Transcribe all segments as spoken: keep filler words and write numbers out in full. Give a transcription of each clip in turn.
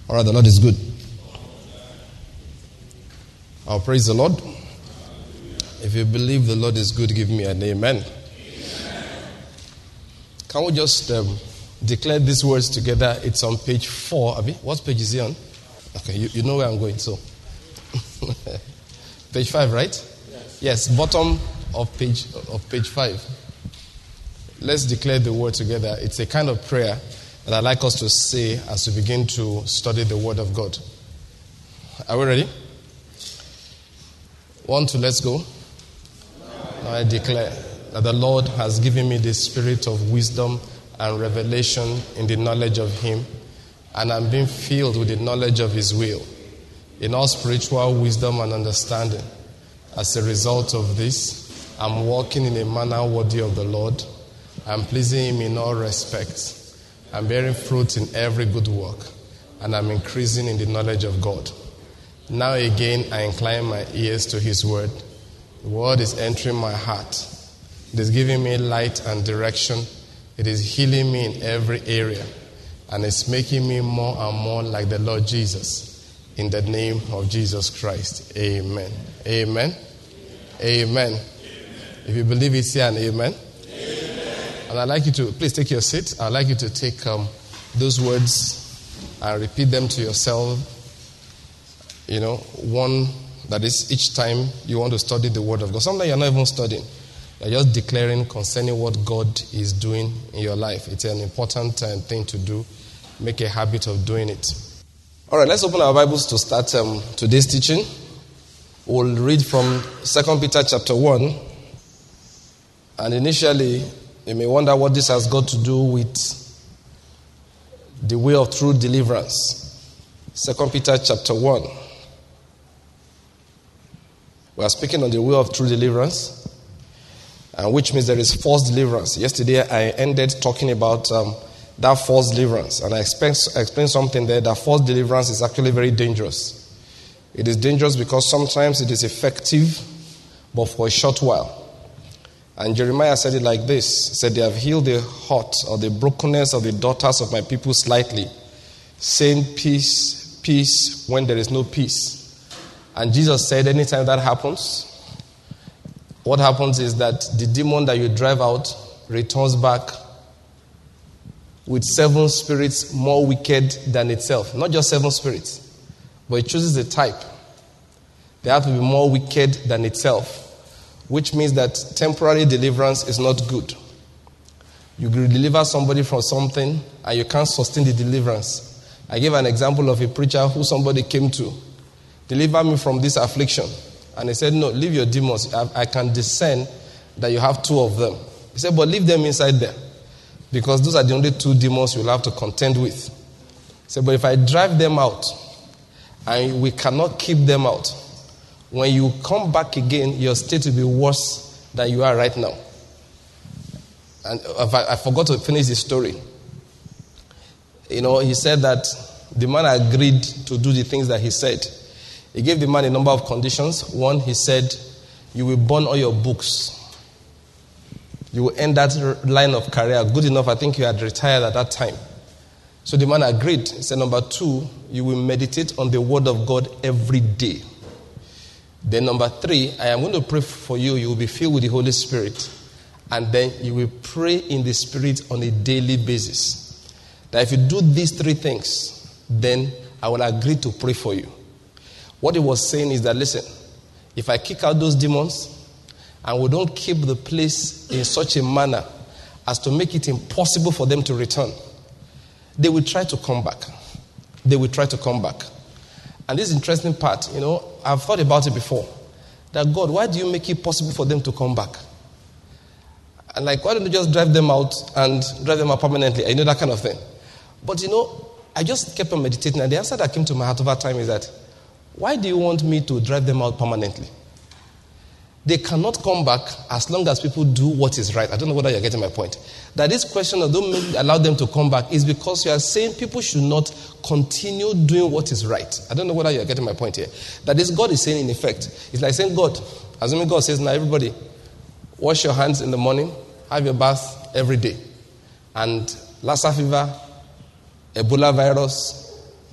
All right, the Lord is good. I'll praise the Lord. If you believe the Lord is good, give me an amen. Amen. Can we just um, declare these words together? It's on page four. Abi, what page is he on? Okay, you, you know where I'm going, so. Page five, right? Yes. Yes, bottom of page of page five. Let's declare the word together. It's a kind of prayer that I'd like us to say as we begin to study the Word of God. Are we ready? One, two, let's go. Now I declare that the Lord has given me the spirit of wisdom and revelation in the knowledge of Him, and I'm being filled with the knowledge of His will, in all spiritual wisdom and understanding. As a result of this, I'm walking in a manner worthy of the Lord. I'm pleasing Him in all respects. I'm bearing fruit in every good work, and I'm increasing in the knowledge of God. Now again, I incline my ears to His word. The word is entering my heart. It is giving me light and direction. It is healing me in every area, and it's making me more and more like the Lord Jesus. In the name of Jesus Christ, amen. Amen. Amen. Amen. Amen. If you believe it, say an amen. And I'd like you to, please take your seat. I'd like you to take um, those words and repeat them to yourself. You know, one, that is each time you want to study the Word of God. Sometimes you're not even studying. You're just declaring concerning what God is doing in your life. It's an important uh, thing to do. Make a habit of doing it. All right, let's open our Bibles to start um, today's teaching. We'll read from Second Peter chapter one. And initially, you may wonder what this has got to do with the way of true deliverance. Second Peter chapter one. We are speaking on the way of true deliverance, and which means there is false deliverance. Yesterday I ended talking about um, that false deliverance, and I explained, I explained something there, that false deliverance is actually very dangerous. It is dangerous because sometimes it is effective, but for a short while. And Jeremiah said it like this. He said, they have healed the hurt or the brokenness of the daughters of my people slightly, saying peace, peace, when there is no peace. And Jesus said anytime that happens, what happens is that the demon that you drive out returns back with seven spirits more wicked than itself. Not just seven spirits, but it chooses a type. They have to be more wicked than itself. Which means that temporary deliverance is not good. You deliver somebody from something and you can't sustain the deliverance. I gave an example of a preacher who somebody came to. Deliver me from this affliction. And he said, no, leave your demons. I, I can discern that you have two of them. He said, but leave them inside there. Because those are the only two demons you'll have to contend with. He said, but if I drive them out and we cannot keep them out, when you come back again, your state will be worse than you are right now. And I, I forgot to finish the story. You know, he said that the man agreed to do the things that he said. He gave the man a number of conditions. One, he said, you will burn all your books. You will end that line of career. Good enough, I think you had retired at that time. So the man agreed. He said, number two, you will meditate on the Word of God every day. Then number three, I am going to pray for you. You will be filled with the Holy Spirit. And then you will pray in the Spirit on a daily basis. That if you do these three things, then I will agree to pray for you. What he was saying is that, listen, if I kick out those demons and we don't keep the place in such a manner as to make it impossible for them to return, they will try to come back. They will try to come back. And this interesting part, you know, I've thought about it before. That God, why do you make it possible for them to come back? And like, why don't you just drive them out and drive them out permanently? You know, that kind of thing. But you know, I just kept on meditating, and the answer that came to my heart over time is that, why do you want me to drive them out permanently? They cannot come back as long as people do what is right. I don't know whether you're getting my point. That this question of don't allow them to come back is because you are saying people should not continue doing what is right. I don't know whether you're getting my point here. That this God is saying in effect. It's like saying, God, assuming God says, now everybody, wash your hands in the morning, have your bath every day. And Lassa fever, Ebola virus,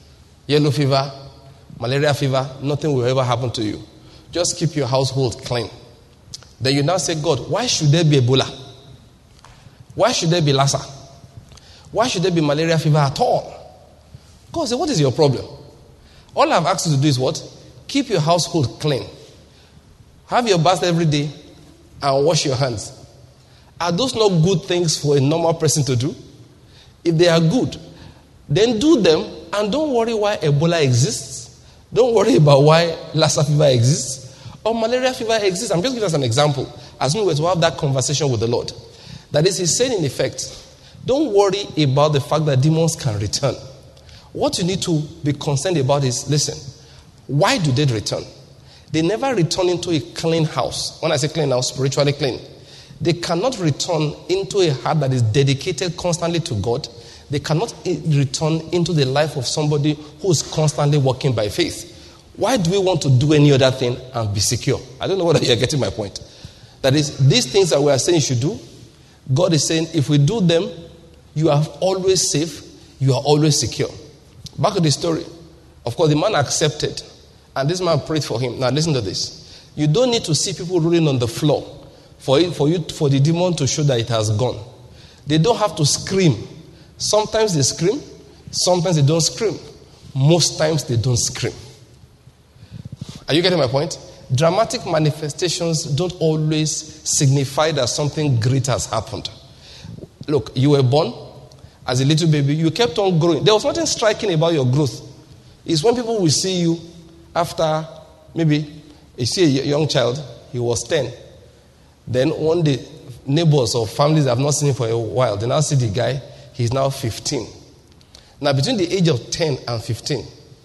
yellow fever, malaria fever, nothing will ever happen to you. Just keep your household clean. Then you now say, God, why should there be Ebola? Why should there be Lassa? Why should there be malaria fever at all? God said, what is your problem? All I've asked you to do is what? Keep your household clean. Have your bath every day and wash your hands. Are those not good things for a normal person to do? If they are good, then do them and don't worry why Ebola exists. Don't worry about why Lassa fever exists or malaria fever exists. I'm just giving us an example as we were to have that conversation with the Lord. That is, he's saying in effect, don't worry about the fact that demons can return. What you need to be concerned about is, listen, why do they return? They never return into a clean house. When I say clean house, spiritually clean. They cannot return into a heart that is dedicated constantly to God. They cannot return into the life of somebody who is constantly walking by faith. Why do we want to do any other thing and be secure? I don't know whether you're getting my point. That is, these things that we are saying you should do, God is saying if we do them, you are always safe, you are always secure. Back to the story. Of course, the man accepted, and this man prayed for him. Now listen to this. You don't need to see people rolling on the floor for it, for you, for the demon to show that it has gone. They don't have to scream. Sometimes they scream, sometimes they don't scream. Most times they don't scream. Are you getting my point? Dramatic manifestations don't always signify that something great has happened. Look, you were born as a little baby, you kept on growing. There was nothing striking about your growth. It's when people will see you after, maybe you see a young child, he was ten. Then one day, neighbors or families have not seen him for a while. They now see the guy, he's now fifteen. Now, between the age of ten and fifteen,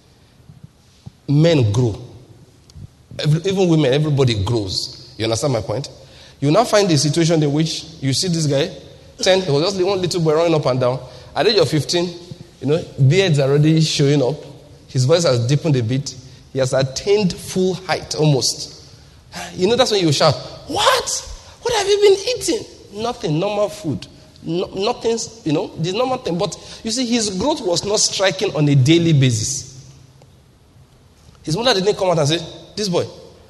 men grow. Every, even women, everybody grows. You understand my point? You now find a situation in which you see this guy, ten, he was just one little boy running up and down. At the age of fifteen, you know, beards are already showing up. His voice has deepened a bit. He has attained full height almost. You know, that's when you shout, what? What have you been eating? Nothing, normal food. No, nothing, you know, the normal thing. But you see, his growth was not striking on a daily basis. His mother didn't come out and say, this boy,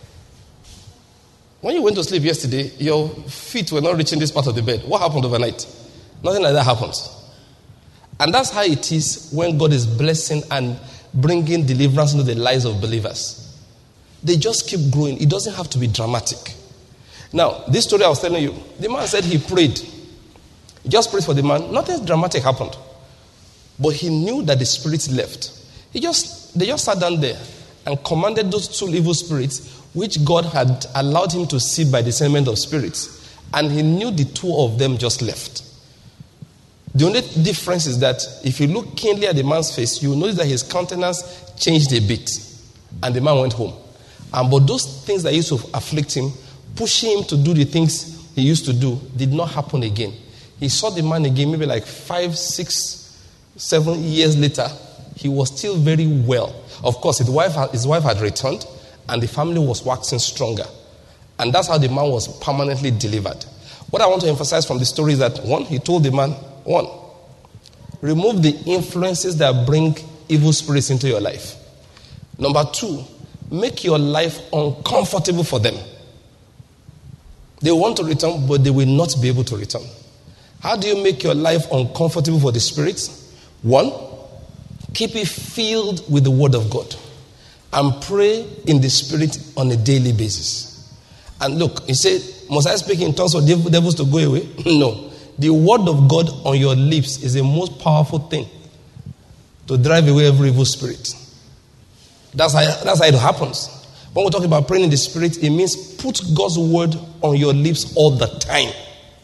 when you went to sleep yesterday, your feet were not reaching this part of the bed. What happened overnight? Nothing like that happens. And that's how it is when God is blessing and bringing deliverance into the lives of believers. They just keep growing. It doesn't have to be dramatic. Now, this story I was telling you, the man said he prayed. He just prayed for the man. Nothing dramatic happened. But he knew that the spirits left. He just, they just sat down there and commanded those two evil spirits, which God had allowed him to see by discernment of spirits. And he knew the two of them just left. The only difference is that if you look keenly at the man's face, you will notice that his countenance changed a bit. And the man went home. And but those things that used to afflict him, pushing him to do the things he used to do, did not happen again. He saw the man again, maybe like five, six, seven years later. He was still very well. Of course, his wife, his wife had returned, and the family was waxing stronger. And that's how the man was permanently delivered. What I want to emphasize from the story is that, one, he told the man, one, remove the influences that bring evil spirits into your life. Number two, make your life uncomfortable for them. They want to return, but they will not be able to return. How do you make your life uncomfortable for the spirits? One, keep it filled with the word of God and pray in the spirit on a daily basis. And look, he said, must I speak in tongues for devils to go away? No. The word of God on your lips is the most powerful thing to drive away every evil spirit. That's how, that's how it happens. When we're talking about praying in the spirit, it means put God's word on your lips all the time.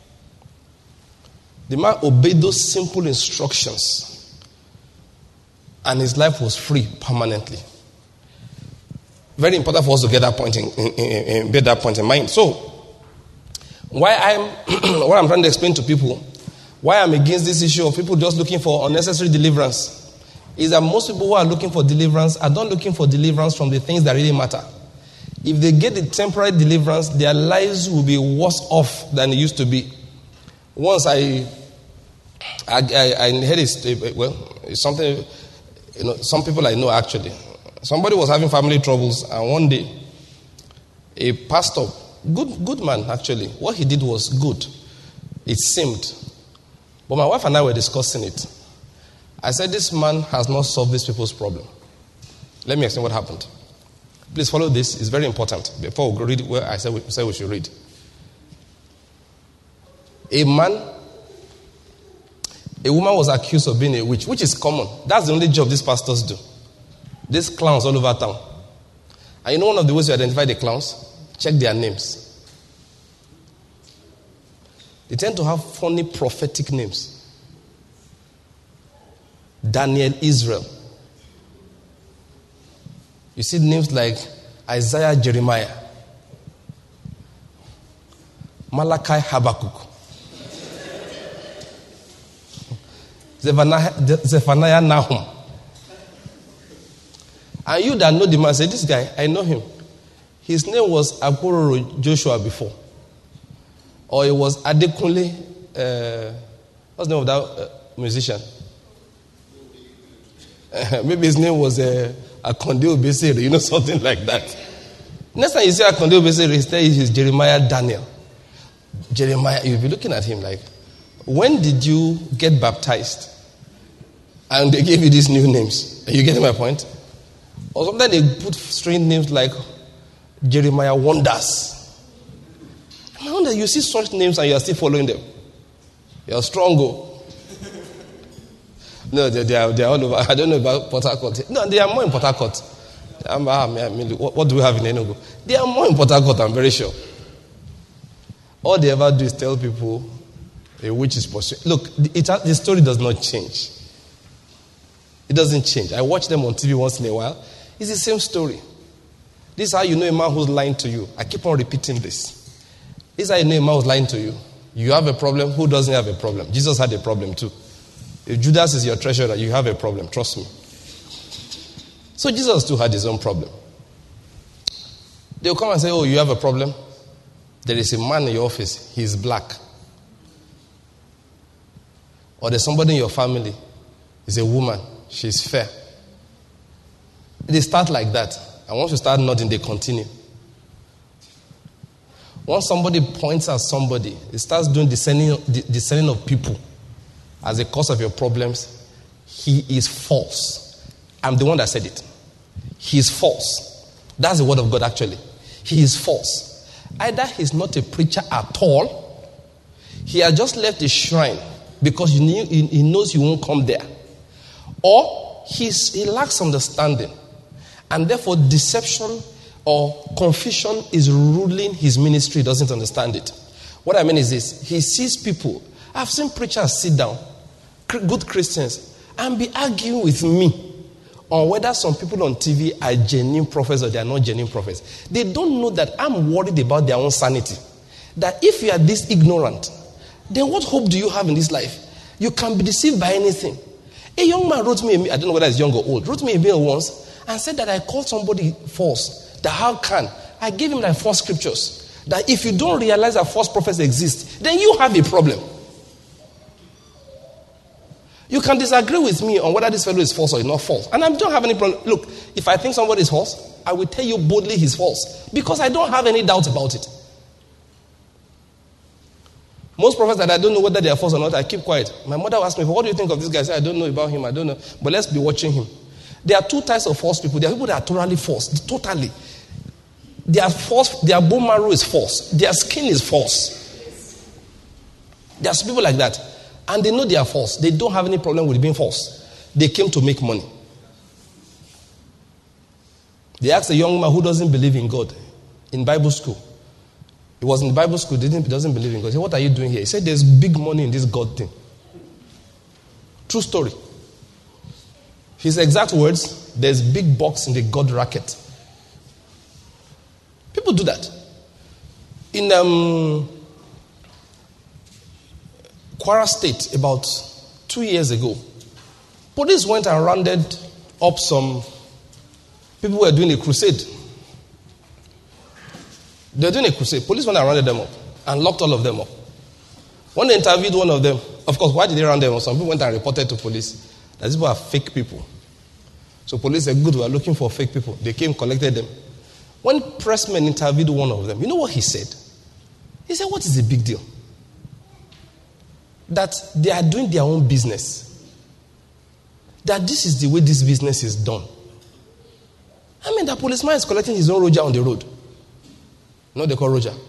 The man obeyed those simple instructions, and his life was free permanently. Very important for us to get that point in, in, in, in, get that point in mind. So, why I'm what I'm trying to explain to people, why I'm against this issue of people just looking for unnecessary deliverance, is that most people who are looking for deliverance are not looking for deliverance from the things that really matter. If they get the temporary deliverance, their lives will be worse off than it used to be. Once I, I, I, I heard it, well, it's something, You know, some people I know actually. Somebody was having family troubles, and one day, a pastor, good good man actually, what he did was good. It seemed. But my wife and I were discussing it. I said, this man has not solved these people's problem. Let me explain what happened. Please follow this. It's very important. Before we read where I said we, said we should read. A man, a woman was accused of being a witch, which is common. That's the only job these pastors do. These clowns all over town. And you know one of the ways to identify the clowns? Check their names. They tend to have funny prophetic names. Daniel, Israel. You see names like Isaiah, Jeremiah. Malachi, Habakkuk. Zephaniah, Zephaniah, Nahum. And you that know the man say, this guy, I know him. His name was Apororo Joshua before. Or it was Adekunle, uh, what's the name of that uh, musician? Uh, maybe his name was uh, Akonde Obesere, you know, something like that. Next time you see Akonde Obesere, he's Jeremiah Daniel. Jeremiah, you'll be looking at him like, when did you get baptized? And they gave you these new names. Are you getting my point? Or sometimes they put strange names like Jeremiah Wonders. I wonder, you see such names and you are still following them. You're strong, go. No, they, they, are, they are all over. I don't know about Port Harcourt. No, they are more in Port Harcourt. What, what do we have in Enugu? They are more in Port Harcourt, I'm very sure. All they ever do is tell people a witch is pursuing. Look, it, the story does not change. It doesn't change. I watch them on T V once in a while. It's the same story. This is how you know a man who's lying to you. I keep on repeating this. This is how you know a man who's lying to you. You have a problem. Who doesn't have a problem? Jesus had a problem too. If Judas is your treasurer, you have a problem. Trust me. So Jesus too had his own problem. They'll come and say, oh, you have a problem? There is a man in your office. He's black. Or there's somebody in your family. He's a woman. She's fair. They start like that. And once you start nodding, they continue. Once somebody points at somebody, it starts doing discerning, discerning of people as a cause of your problems. He is false. I'm the one that said it. He is false. That's the word of God actually. He is false. Either he's not a preacher at all, he has just left the shrine because he, knew, he, he knows you won't come there, or he's, he lacks understanding, and therefore deception or confusion is ruling his ministry. He doesn't understand it. What I mean is this: he sees people. I've seen preachers sit down, good Christians, and be arguing with me on whether some people on T V are genuine prophets or they are not genuine prophets. They don't know that I'm worried about their own sanity. That if you are this ignorant, then what hope do you have in this life? You can be deceived by anything. A young man wrote me, a, I don't know whether he's young or old, wrote me a mail once and said that I called somebody false. That how can? I gave him like four scriptures. That if you don't realize that false prophets exist, then you have a problem. You can disagree with me on whether this fellow is false or is not false. And I don't have any problem. Look, if I think somebody is false, I will tell you boldly he's false. Because I don't have any doubt about it. Most prophets that I don't know whether they are false or not, I keep quiet. My mother asked me, what do you think of this guy? I said, I don't know about him, I don't know. But let's be watching him. There are two types of false people. There are people that are totally false. Totally. Their false, their bone marrow is false. Their skin is false. There's people like that. And they know they are false. They don't have any problem with being false. They came to make money. They asked a young man who doesn't believe in God in Bible school. He was in Bible school, didn't, doesn't believe in God. He said, what are you doing here? He said, there's big money in this God thing. True story. His exact words, there's big bucks in the God racket. People do that. In um, Kwara State, about two years ago, police went and rounded up some people who were doing a crusade. They were doing a crusade. Police went and rounded them up and locked all of them up. When they interviewed one of them, of course, why did they round them up? Some people went and reported to police that these people are fake people. So police said, good, we are looking for fake people. They came, collected them. When pressmen interviewed one of them, you know what he said? He said, what is the big deal? That they are doing their own business. That this is the way this business is done. I mean, the policeman is collecting his own Roger on the road. No, they call Roger.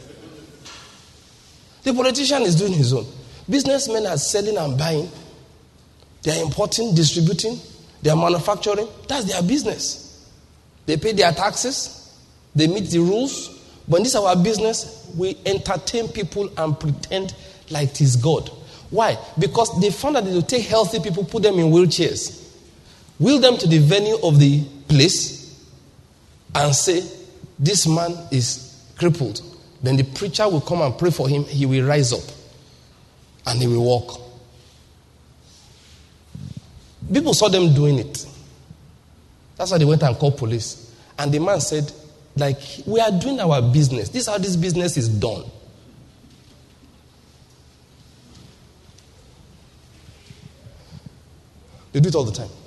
The politician is doing his own. Businessmen are selling and buying. They are importing, distributing. They are manufacturing. That's their business. They pay their taxes. They meet the rules. But in this our business, we entertain people and pretend like it is God. Why? Because they found that they will take healthy people, put them in wheelchairs, wheel them to the venue of the place, and say, this man is crippled. Then the preacher will come and pray for him. He will rise up and he will walk. People saw them doing it. That's why they went and called police. And the man said, like, we are doing our business. This is how this business is done. They do it all the time.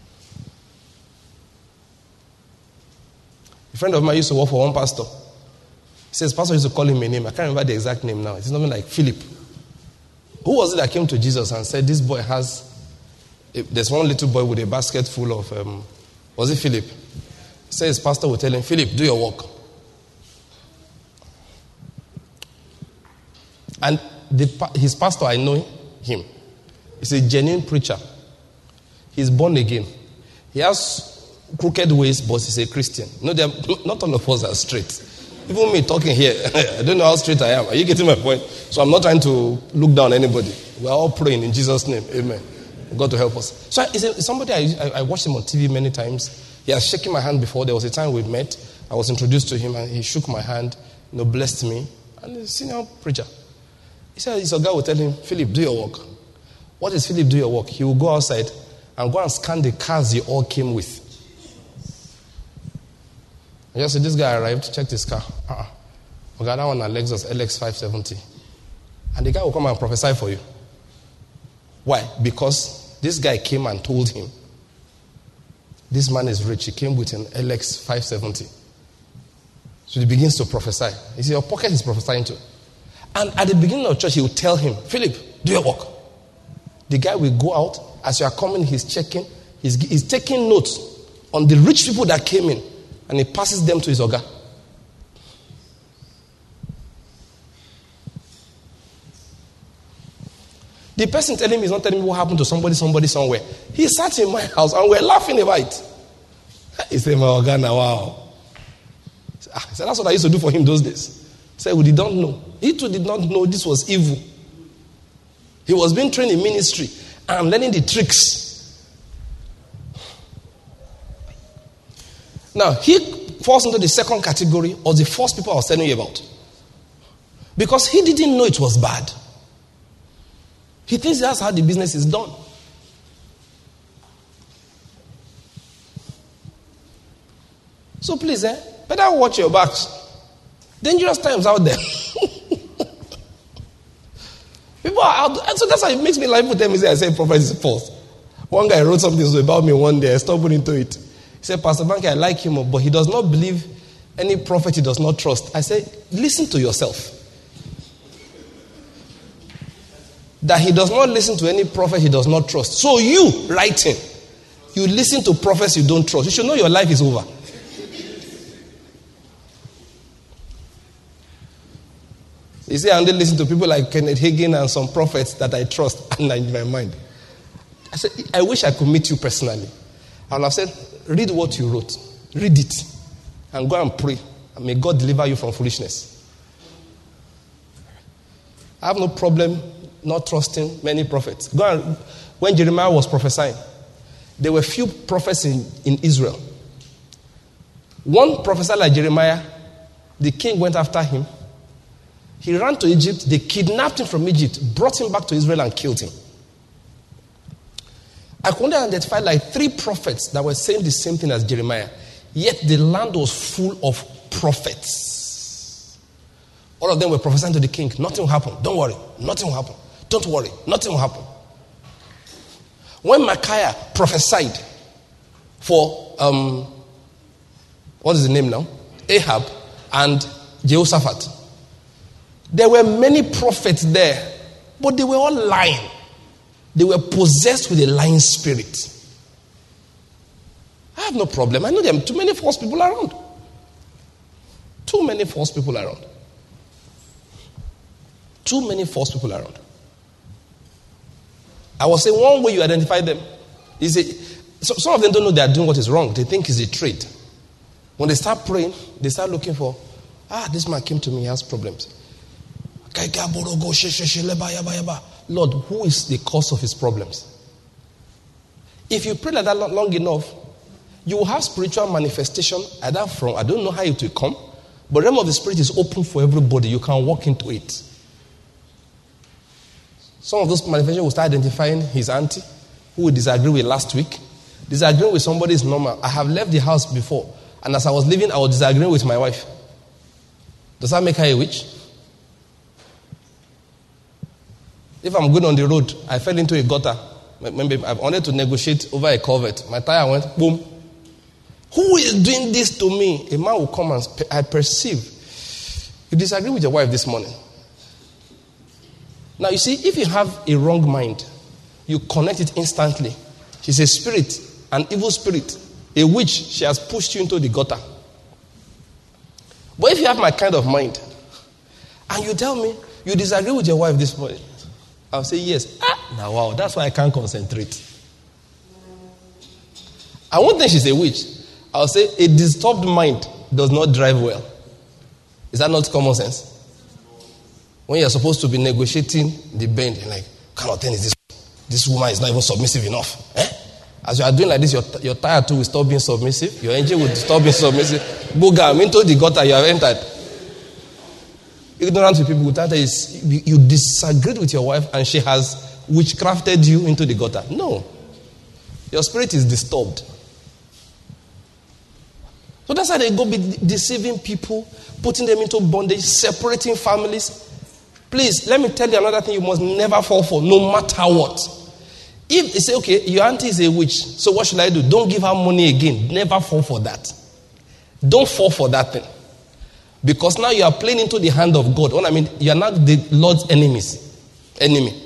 A friend of mine used to work for one pastor. He says, pastor used to call him a name. I can't remember the exact name now. It's something like Philip. Who was it that came to Jesus and said, this boy has, a, there's one little boy with a basket full of, um, was it Philip? He says, pastor will tell him, Philip, do your work. And the, his pastor, I know him. He's a genuine preacher. He's born again. He has crooked ways, but he's a Christian. You know, not all of us are straight. Even me talking here, I don't know how straight I am. Are you getting my point? So I'm not trying to look down on anybody. We're all praying in Jesus' name. Amen. God to help us. So it's somebody, I, I watched him on T V many times. He has shaken my hand before. There was a time we met. I was introduced to him and he shook my hand, you know, blessed me. And he's a senior preacher. He said, his guy will tell him, Philip, do your work. What is Philip, do your work? He will go outside and go and scan the cars you all came with. I just said, this guy arrived, checked his car. Uh-uh. Okay, that one, a Lexus L X five seventy. And the guy will come and prophesy for you. Why? Because this guy came and told him, this man is rich. He came with an L X five seventy. So he begins to prophesy. He said, your pocket is prophesying to. And at the beginning of church, he will tell him, Philip, do your work. The guy will go out. As you are coming, he's checking. He's, he's taking notes on the rich people that came in. And he passes them to his Oga. The person telling me is not telling me what happened to somebody, somebody, somewhere. He sat in my house and we're laughing about it. He said, my Oga now, wow. He said, that's what I used to do for him those days. He said, we did not know. He too did not know this was evil. He was being trained in ministry and learning the tricks. Now, he falls into the second category of the first people I was telling you about. Because he didn't know it was bad. He thinks that's how the business is done. So please, eh, better watch your backs. Dangerous times out there. People are out. And so that's why it makes me laugh with them. I say prophet is false. One guy wrote something about me one day. I stumbled into it. He said, Pastor Banky, I like him, but he does not believe any prophet he does not trust. I said, listen to yourself. That he does not listen to any prophet he does not trust. So you, writing, you listen to prophets you don't trust. You should know your life is over. You see, I only listen to people like Kenneth Hagin and some prophets that I trust and in my mind. I said, I wish I could meet you personally. And I've said, read what you wrote. Read it. And go and pray. And may God deliver you from foolishness. I have no problem not trusting many prophets. Go and, when Jeremiah was prophesying, there were few prophets in, in Israel. One prophesied like Jeremiah. The king went after him. He ran to Egypt. They kidnapped him from Egypt, brought him back to Israel and killed him. I could only identify like three prophets that were saying the same thing as Jeremiah. Yet the land was full of prophets. All of them were prophesying to the king. Nothing will happen. Don't worry. Nothing will happen. Don't worry. Nothing will happen. When Micaiah prophesied, for, um, what is the name now? Ahab and Jehoshaphat. There were many prophets there, but they were all lying. They were possessed with a lying spirit. I have no problem. I know there are too many false people around. Too many false people around. Too many false people around. I was saying one way you identify them is a, so, some of them don't know they are doing what is wrong. They think it's a trade. When they start praying, they start looking for, ah, this man came to me, he has problems. Lord, who is the cause of his problems? If you pray like that long enough, you will have spiritual manifestation either from, I don't know how it will come, but the realm of the spirit is open for everybody. You can walk into it. Some of those manifestations will start identifying his auntie, who we disagree with last week. Disagreeing with somebody is normal. I have left the house before, and as I was leaving, I was disagreeing with my wife. Does that make her a witch? If I'm going on the road, I fell into a gutter. Maybe I wanted to negotiate over a culvert. My tire went, boom. Who is doing this to me? A man will come and I perceive. You disagree with your wife this morning. Now, you see, if you have a wrong mind, you connect it instantly. She's a spirit, an evil spirit, a witch. She has pushed you into the gutter. But if you have my kind of mind, and you tell me you disagree with your wife this morning, I'll say yes. Ah, now wow, that's why I can't concentrate. I won't think she's a witch. I'll say a disturbed mind does not drive well. Is that not common sense? When you're supposed to be negotiating the bend, you're like, what kind of thing is this? This woman is not even submissive enough. Eh? As you are doing like this, your, your tire too will stop being submissive. Your engine will stop being submissive. Boogam, into the gutter you have entered. Ignorant people will tell you, you disagreed with your wife and she has witchcrafted you into the gutter. No. Your spirit is disturbed. So that's how they go be deceiving people, putting them into bondage, separating families. Please, let me tell you another thing you must never fall for, no matter what. If they say, okay, your auntie is a witch, so what should I do? Don't give her money again. Never fall for that. Don't fall for that thing. Because now you are playing into the hand of God. What I mean, you are not the Lord's enemies. Enemy.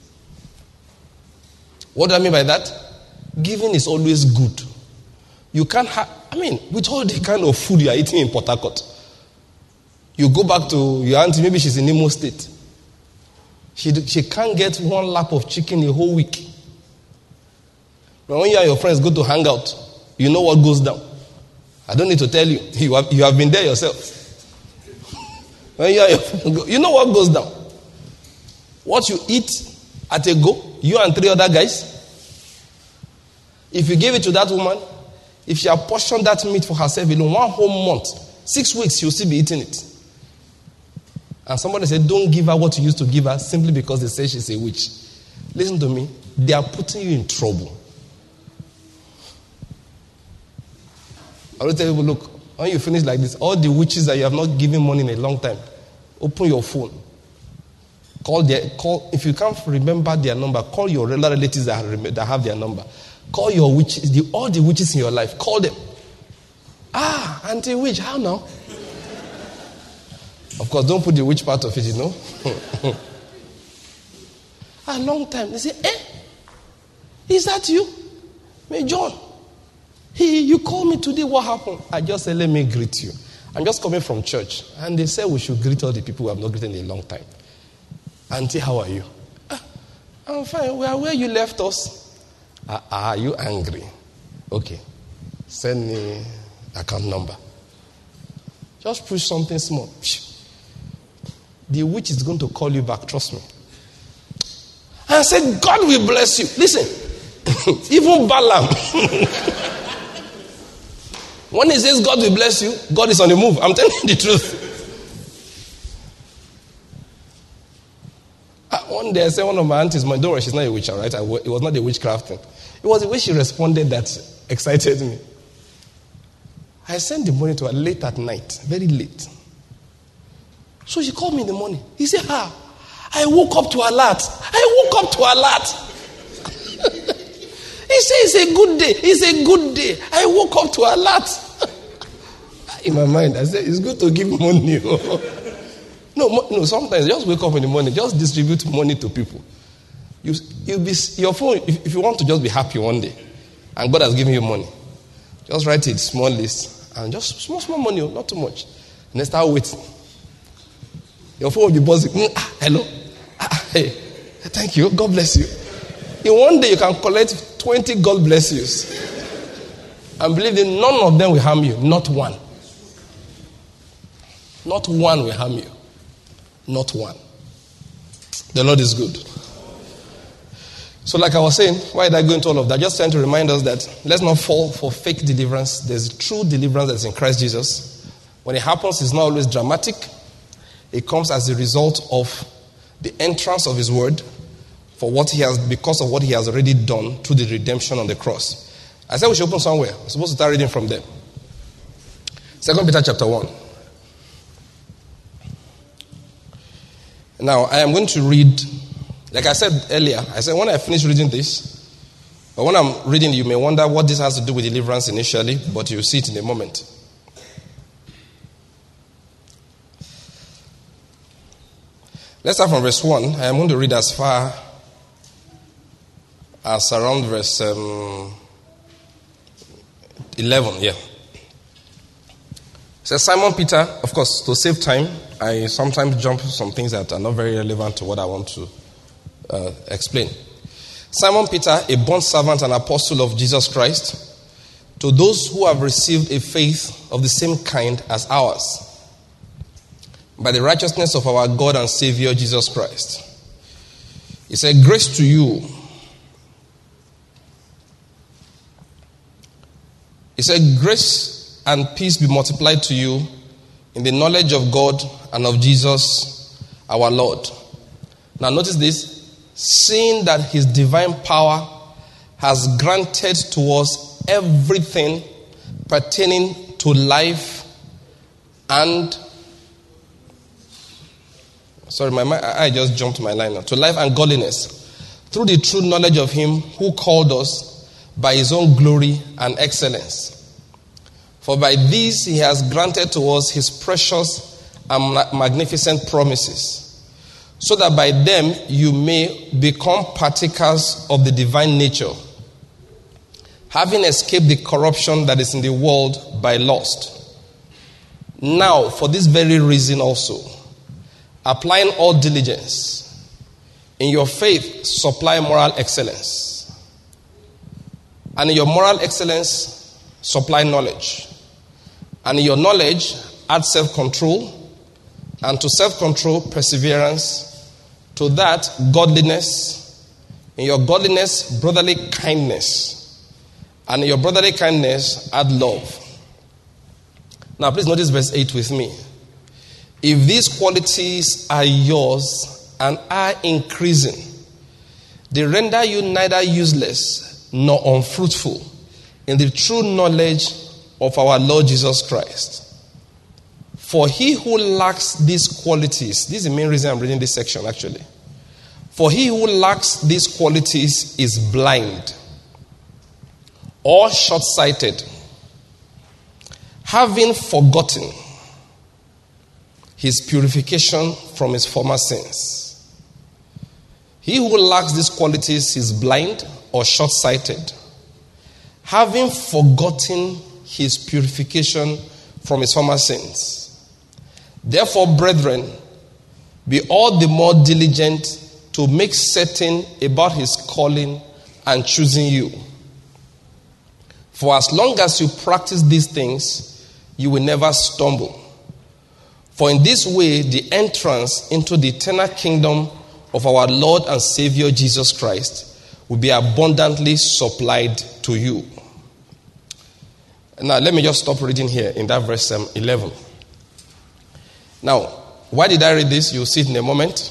What do I mean by that? Giving is always good. You can't have, I mean, with all the kind of food you are eating in Port Harcourt, you go back to your auntie, maybe she's in Imo State. She, she can't get one lap of chicken a whole week. But when you and your friends go to hang out, you know what goes down. I don't need to tell you. You have, you have been there yourself. When you and your friends go, you know what goes down. What you eat at a go, you and three other guys, if you give it to that woman, if she apportioned that meat for herself in one whole month, six weeks, she'll still be eating it. And somebody said, don't give her what you used to give her simply because they say she's a witch. Listen to me. They are putting you in trouble. I will tell people, look, when you finish like this, all the witches that you have not given money in a long time, open your phone. Call their, call, if you can't remember their number, call your relatives that have, that have their number. Call your witches, the, all the witches in your life. Call them. Ah, Auntie Witch, how now? Of course, don't put the witch part of it, you know. A long time. They say, eh? Is that you? Hey, John. He, you called me today, what happened? I just said, let me greet you. I'm just coming from church. And they said we should greet all the people who have not greeted in a long time. Auntie, how are you? Ah, I'm fine. Where, where you left us? Ah, are you angry? Okay. Send me account number. Just push something small. The witch is going to call you back, trust me. And I said, God will bless you. Listen, even Balaam. When he says God will bless you, God is on the move. I'm telling you the truth. One day I said one of my aunties, my daughter, she's not a witch, all right? It was not a witchcraft thing. It was the way she responded that excited me. I sent the money to her late at night, very late. So she called me in the morning. He said, ah, I woke up to alert. I woke up to alert. He He said it's a good day. It's a good day. I woke up to alert. In my mind, I said, it's good to give money. no, no, sometimes just wake up in the morning, just distribute money to people. You, you'll be, your phone, if, if you want to just be happy one day, and God has given you money, just write it, small list, and just small, small money, not too much. And then start waiting. Your phone will be buzzing. Mm, ah, hello. Ah, hey, thank you. God bless you. In one day, you can collect twenty God bless yous. And believe me, none of them will harm you. Not one. Not one will harm you. Not one. The Lord is good. So like I was saying, why did I go into all of that? Just trying to remind us that let's not fall for fake deliverance. There's true deliverance that's in Christ Jesus. When it happens, it's not always dramatic. It comes as a result of the entrance of his word for what he has, because of what he has already done through the redemption on the cross. I said we should open somewhere. We're supposed to start reading from there. Second Peter chapter one. Now, I am going to read, like I said earlier, I said when I finish reading this, but when I'm reading, you may wonder what this has to do with deliverance initially, but you'll see it in a moment. Let's start from verse one. I am going to read as far as around verse um, eleven, yeah. It says, Simon Peter, of course, to save time, I sometimes jump some things that are not very relevant to what I want to uh, explain. Simon Peter, a bond servant and apostle of Jesus Christ, to those who have received a faith of the same kind as ours, by the righteousness of our God and Savior Jesus Christ. He said, grace to you. He said, grace and peace be multiplied to you in the knowledge of God and of Jesus our Lord. Now notice this. Seeing that his divine power has granted to us everything pertaining to life and Sorry, my I just jumped to my line now. To life and godliness, through the true knowledge of him who called us by his own glory and excellence. For by these he has granted to us his precious and magnificent promises, so that by them you may become partakers of the divine nature, having escaped the corruption that is in the world by lust. Now, for this very reason also, applying all diligence, in your faith supply moral excellence, and in your moral excellence supply knowledge, and in your knowledge add self-control, and to self-control perseverance, to that godliness, in your godliness brotherly kindness, and in your brotherly kindness add love. Now please notice verse eight with me. If these qualities are yours and are increasing, they render you neither useless nor unfruitful in the true knowledge of our Lord Jesus Christ. For he who lacks these qualities, this is the main reason I'm reading this section actually. For he who lacks these qualities is blind or short-sighted, having forgotten his purification from his former sins. He who lacks these qualities is blind or short-sighted, having forgotten his purification from his former sins. Therefore, brethren, be all the more diligent to make certain about his calling and choosing you. For as long as you practice these things, you will never stumble. For in this way, the entrance into the eternal kingdom of our Lord and Savior Jesus Christ will be abundantly supplied to you. Now, let me just stop reading here in that verse um, eleven. Now, why did I read this? You'll see it in a moment.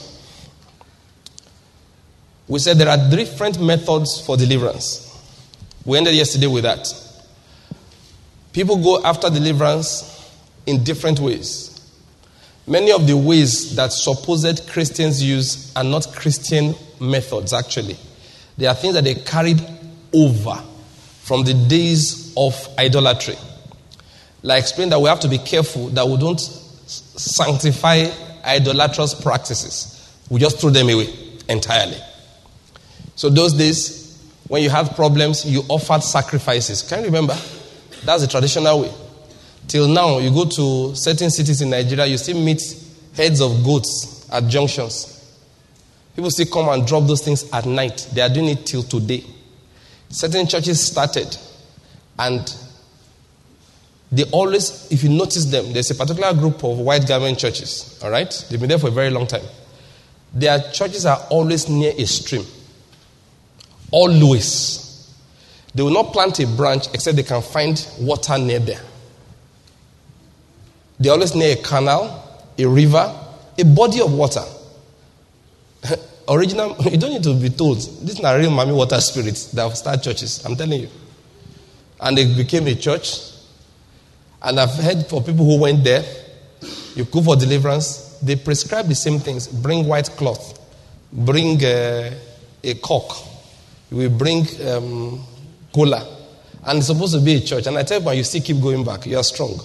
We said there are different methods for deliverance. We ended yesterday with that. People go after deliverance in different ways. Many of the ways that supposed Christians use are not Christian methods, actually. They are things that they carried over from the days of idolatry. Like I explained that we have to be careful that we don't sanctify idolatrous practices. We just throw them away entirely. So those days, when you had problems, you offered sacrifices. Can you remember? That's the traditional way. Till now, you go to certain cities in Nigeria, you still meet heads of goats at junctions. People still come and drop those things at night. They are doing it till today. Certain churches started, and they always, if you notice them, there's a particular group of white garment churches, all right? They've been there for a very long time. Their churches are always near a stream. Always. They will not plant a branch except they can find water near there. They're always near a canal, a river, a body of water. Original, you don't need to be told. These are real mommy water spirits that have started churches. I'm telling you. And they became a church. And I've heard for people who went there, you go for deliverance, they prescribe the same things. Bring white cloth. Bring uh, a cock. You will bring um, cola. And it's supposed to be a church. And I tell you, you still keep going back. You are strong.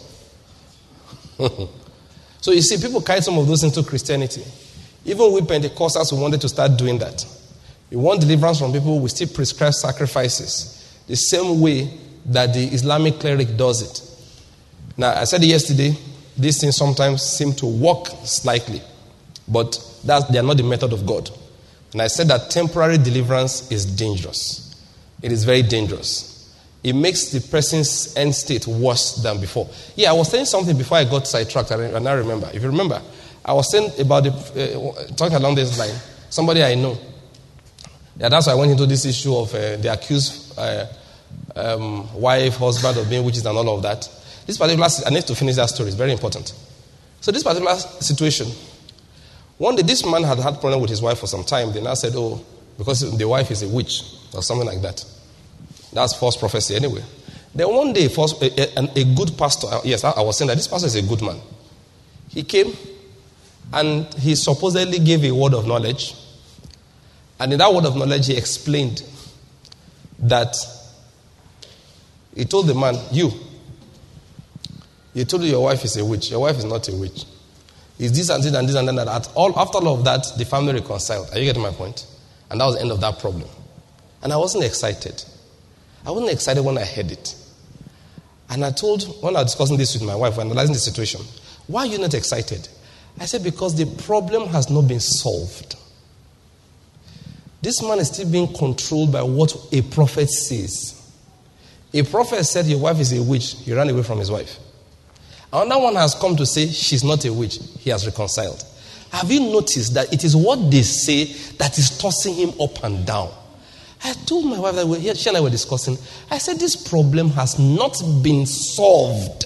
So you see, people carry some of those into Christianity. Even we Pentecostals, we wanted to start doing that. We want deliverance from people, we still prescribe sacrifices. The same way that the Islamic cleric does it. Now, I said it yesterday, these things sometimes seem to work slightly. But that's, they are not the method of God. And I said that temporary deliverance is dangerous. It is very dangerous. It makes the person's end state worse than before. Yeah, I was saying something before I got sidetracked, and I now remember. If you remember, I was saying about the, uh, talking along this line, somebody I know. Yeah, that's why I went into this issue of uh, the accused uh, um, wife, husband of being witches and all of that. This particular, I need to finish that story, it's very important. So this particular situation, one day this man had had problem with his wife for some time. They now said, oh, because the wife is a witch or something like that. That's false prophecy anyway. Then one day, false, a, a, a good pastor, yes, I, I was saying that this pastor is a good man. He came and he supposedly gave a word of knowledge. And in that word of knowledge, he explained that he told the man, you, you told your wife is a witch. Your wife is not a witch. It's this and this and this and that. At all, after all of that, the family reconciled. Are you getting my point? And that was the end of that problem. And I wasn't excited. I wasn't excited when I heard it. And I told, when I was discussing this with my wife, when analyzing the situation, why are you not excited? I said, because the problem has not been solved. This man is still being controlled by what a prophet says. A prophet said your wife is a witch. He ran away from his wife. Another one has come to say she's not a witch. He has reconciled. Have you noticed that it is what they say that is tossing him up and down? I told my wife that we, she and I were discussing. I said, this problem has not been solved.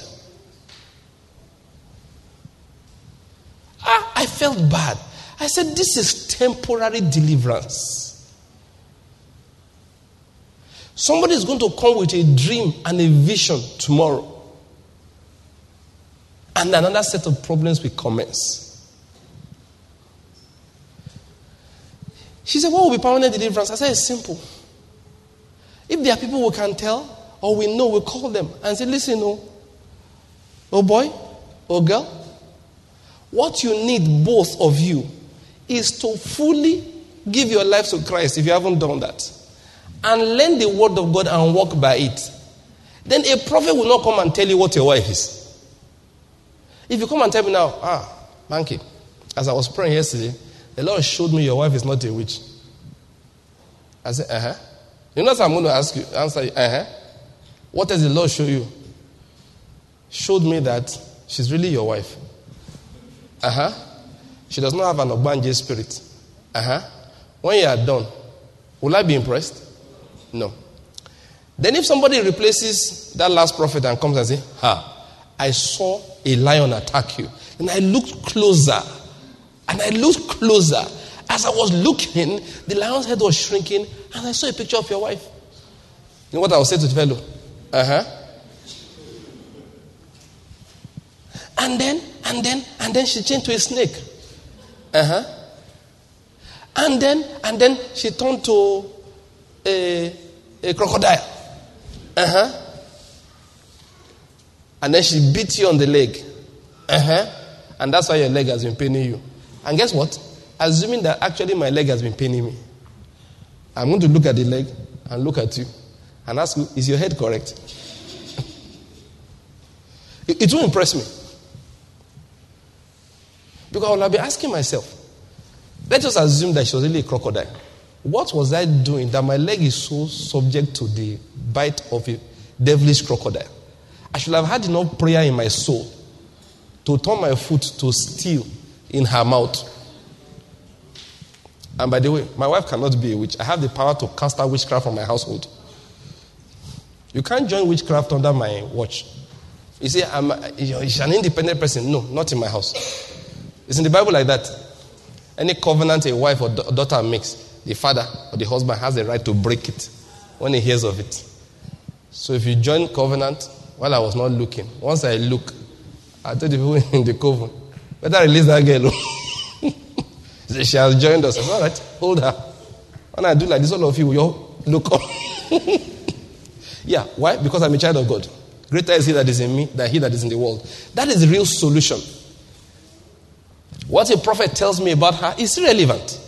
Ah, I felt bad. I said, this is temporary deliverance. Somebody is going to come with a dream and a vision tomorrow. And another set of problems will commence. She said, what will be permanent deliverance? I said, it's simple. If there are people who can tell, or we know, we call them and say, listen, oh, oh boy, oh girl, what you need, both of you, is to fully give your life to Christ if you haven't done that. And learn the word of God and walk by it. Then a prophet will not come and tell you what your wife is. If you come and tell me now, ah, Banky, as I was praying yesterday, the Lord showed me your wife is not a witch. I said, uh-huh. You know what I'm going to ask you? Answer you, uh-huh. What does the Lord show you? Showed me that she's really your wife. Uh-huh. She does not have an Ogbanje spirit. Uh-huh. When you are done, will I be impressed? No. Then if somebody replaces that last prophet and comes and says, ha, I saw a lion attack you. And I looked closer. And I looked closer. As I was looking, the lion's head was shrinking, and I saw a picture of your wife. You know what I will say to the fellow? Uh-huh. And then, and then, and then she changed to a snake. Uh-huh. And then, and then she turned to a, A crocodile. Uh-huh. And then she beat you on the leg. Uh-huh. And that's why your leg has been paining you. And guess what? Assuming that actually my leg has been paining me, I'm going to look at the leg and look at you and ask you, is your head correct? it, it will impress me. Because I'll be asking myself, let's just assume that she was really a crocodile. What was I doing that my leg is so subject to the bite of a devilish crocodile? I should have had enough prayer in my soul to turn my foot to steel in her mouth. And by the way, my wife cannot be a witch. I have the power to cast out witchcraft from my household. You can't join witchcraft under my watch. You say, I'm she's an independent person. No, not in my house. It's in the Bible like that. Any covenant a wife or daughter makes, the father or the husband has the right to break it when he hears of it. So if you join covenant while I was not looking, once I look, I told the people in the coven, better release that girl. She has joined us. I said, all right, hold her. When I do like this, all of you, you all look up. Yeah, why? Because I'm a child of God. Greater is he that is in me than he that is in the world. That is the real solution. What a prophet tells me about her is irrelevant.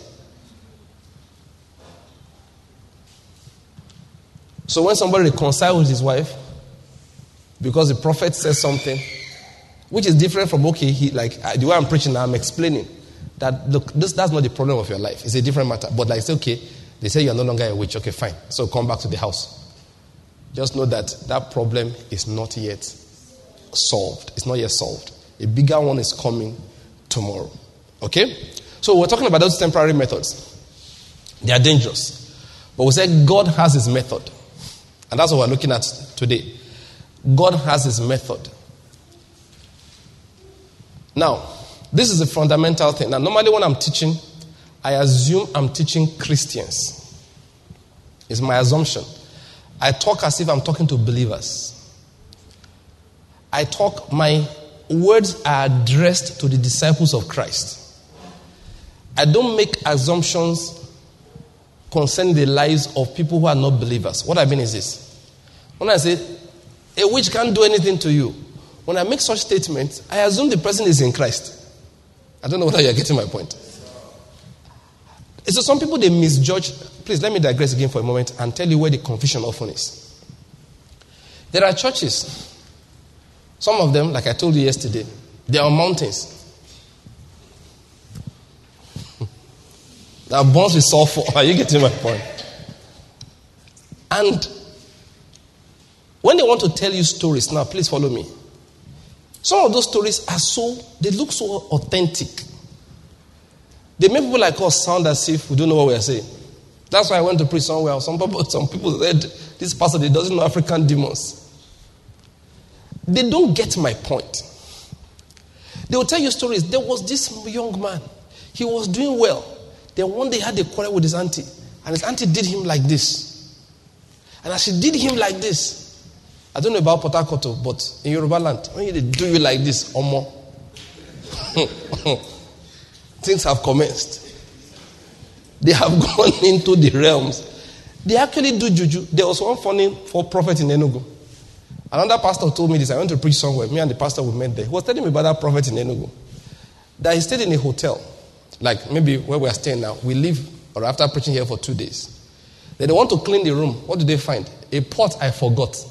So when somebody reconciles with his wife, because the prophet says something, which is different from, okay, he, like the way I'm preaching now, I'm explaining that, look, this that's not the problem of your life. It's a different matter. But like, say, okay, they say you're no longer a witch. Okay, fine. So come back to the house. Just know that that problem is not yet solved. It's not yet solved. A bigger one is coming tomorrow. Okay? So we're talking about those temporary methods. They are dangerous. But we say God has his method. And that's what we're looking at today. God has his method. Now, this is a fundamental thing. Now, normally when I'm teaching, I assume I'm teaching Christians. It's my assumption. I talk as if I'm talking to believers. I talk, my words are addressed to the disciples of Christ. I don't make assumptions concerning the lives of people who are not believers. What I mean is this. When I say, a witch can't do anything to you, when I make such statements, I assume the person is in Christ. I don't know whether you're getting my point. So some people, they misjudge. Please let me digress again for a moment and tell you where the confusion often is. There are churches. Some of them, like I told you yesterday, they are on mountains. They are burnt with sulfur. Are you getting my point? And when they want to tell you stories, now please follow me. Some of those stories are so, they look so authentic. They make people like us sound as if we don't know what we are saying. That's why I went to preach somewhere. Some people, some people said, this pastor, he doesn't know African demons. They don't get my point. They will tell you stories. There was this young man. He was doing well. Then one day he had a quarrel with his auntie. And his auntie did him like this. And as she did him like this, I don't know about Port Harcourt, but in Yoruba land, when they do you like this, omo, things have commenced. They have gone into the realms. They actually do juju. There was one funny for prophet in Enugu. Another pastor told me this. I went to preach somewhere. Me and the pastor we met there. He was telling me about that prophet in Enugu. That he stayed in a hotel. Like maybe where we are staying now. We live, or after preaching here for two days. Then they want to clean the room. What do they find? A pot I forgot.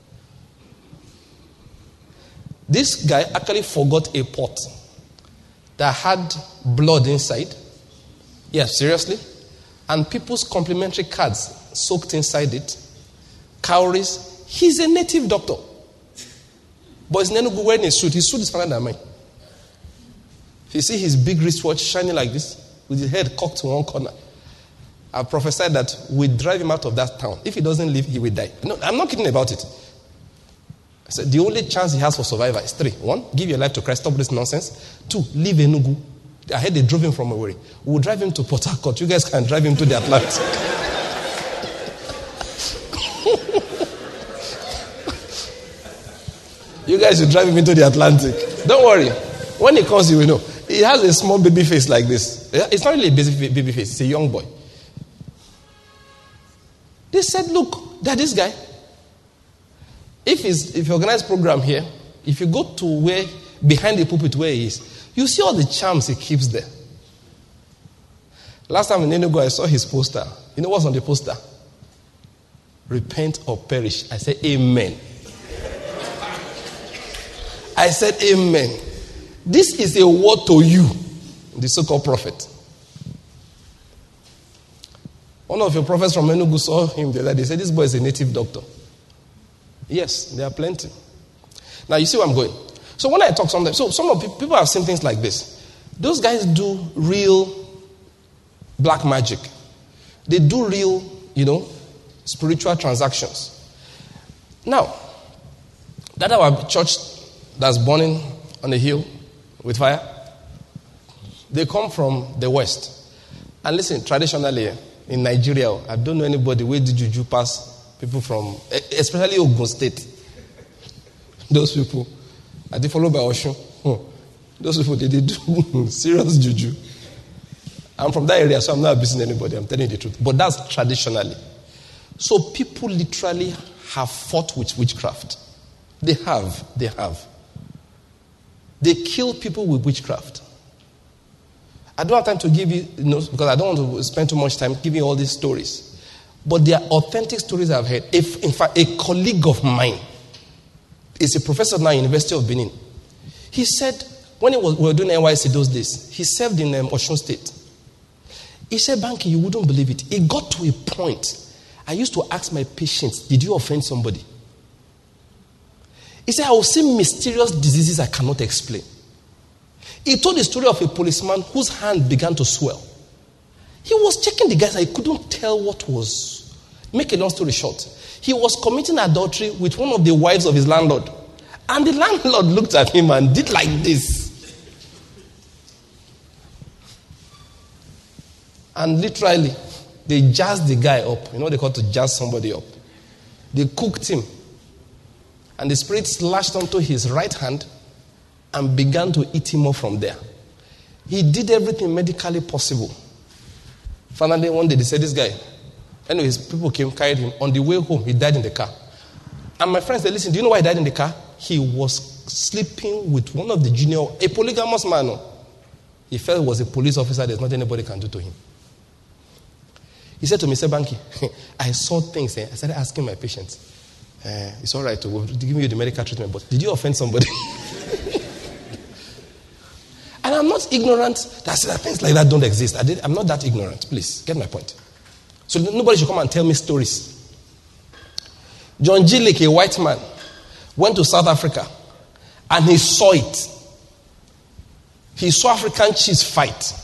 This guy actually forgot a pot that had blood inside. Yeah, seriously. And people's complimentary cards soaked inside it. Cowries. He's a native doctor. But he's never wearing a suit. His suit is finer than mine. If you see his big wristwatch shining like this, with his head cocked to one corner, I prophesied that we drive him out of that town. If he doesn't leave, he will die. No, I'm not kidding about it. I said, the only chance he has for survival is three. One, give your life to Christ. Stop this nonsense. Two, leave Enugu. I heard they drove him from Owerri. We'll drive him to Port Harcourt. You guys can drive him to the Atlantic. You guys should drive him into the Atlantic. Don't worry. When he comes, you will know. He has a small baby face like this. It's not really a baby face. It's a young boy. They said, look, that this guy, if he's, if you organize program here, if you go to where, behind the pulpit where he is, you see all the charms he keeps there. Last time in Enugu, I saw his poster. You know what's on the poster? Repent or perish. I said, amen. I said, amen. This is a word to you, the so-called prophet. One of your prophets from Enugu saw him the other day. They said, this boy is a native doctor. Yes, there are plenty. Now, you see where I'm going. So when I talk sometimes, so some of the people have seen things like this. Those guys do real black magic. They do real, you know, spiritual transactions. Now, that our church that's burning on the hill with fire, they come from the West. And listen, traditionally, in Nigeria, I don't know anybody where did juju pass people from, especially Ogun State. Those people, are they followed by Oshun? Hmm. Those people, they did do serious juju. I'm from that area, so I'm not abusing anybody. I'm telling you the truth. But that's traditionally. So people literally have fought with witchcraft. They have. They have. They kill people with witchcraft. I don't have time to give you, you know, because I don't want to spend too much time giving you all these stories. But they are authentic stories I've heard. If, in fact, a colleague of mine is a professor now at University of Benin. He said, when he was, we were doing N Y C those days, he served in um, Osun State. He said, Banky, you wouldn't believe it. It got to a point. I used to ask my patients, did you offend somebody? He said, I will see mysterious diseases I cannot explain. He told the story of a policeman whose hand began to swell. He was checking the guys. I couldn't tell what was. Make a long story short. He was committing adultery with one of the wives of his landlord. And the landlord looked at him and did like this. And literally, they jazzed the guy up. You know what they call to jazz somebody up? They cooked him. And the spirit slashed onto his right hand and began to eat him up from there. He did everything medically possible. Finally, one day they said, this guy. Anyways, people came, carried him. On the way home, he died in the car. And my friends said, listen, do you know why he died in the car? He was sleeping with one of the junior, a polygamous man. He felt he was a police officer. There's nothing anybody can do to him. He said to me, Banky, I saw things. Eh? I started asking my patients, uh, it's all right to we'll give you the medical treatment, but did you offend somebody? And I'm not ignorant that things like that don't exist. I did, I'm not that ignorant. Please, get my point. So nobody should come and tell me stories. John G. Lake, a white man, went to South Africa and he saw it. He saw African chiefs fight.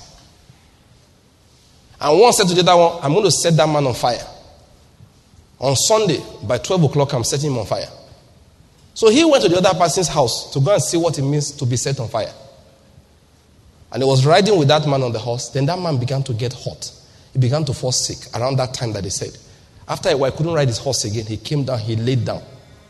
And one said to the other one, I'm going to set that man on fire. On Sunday, by twelve o'clock, I'm setting him on fire. So he went to the other person's house to go and see what it means to be set on fire. And he was riding with that man on the horse. Then that man began to get hot. He began to fall sick around that time that they said. After a while, he couldn't ride his horse again. He came down, he laid down.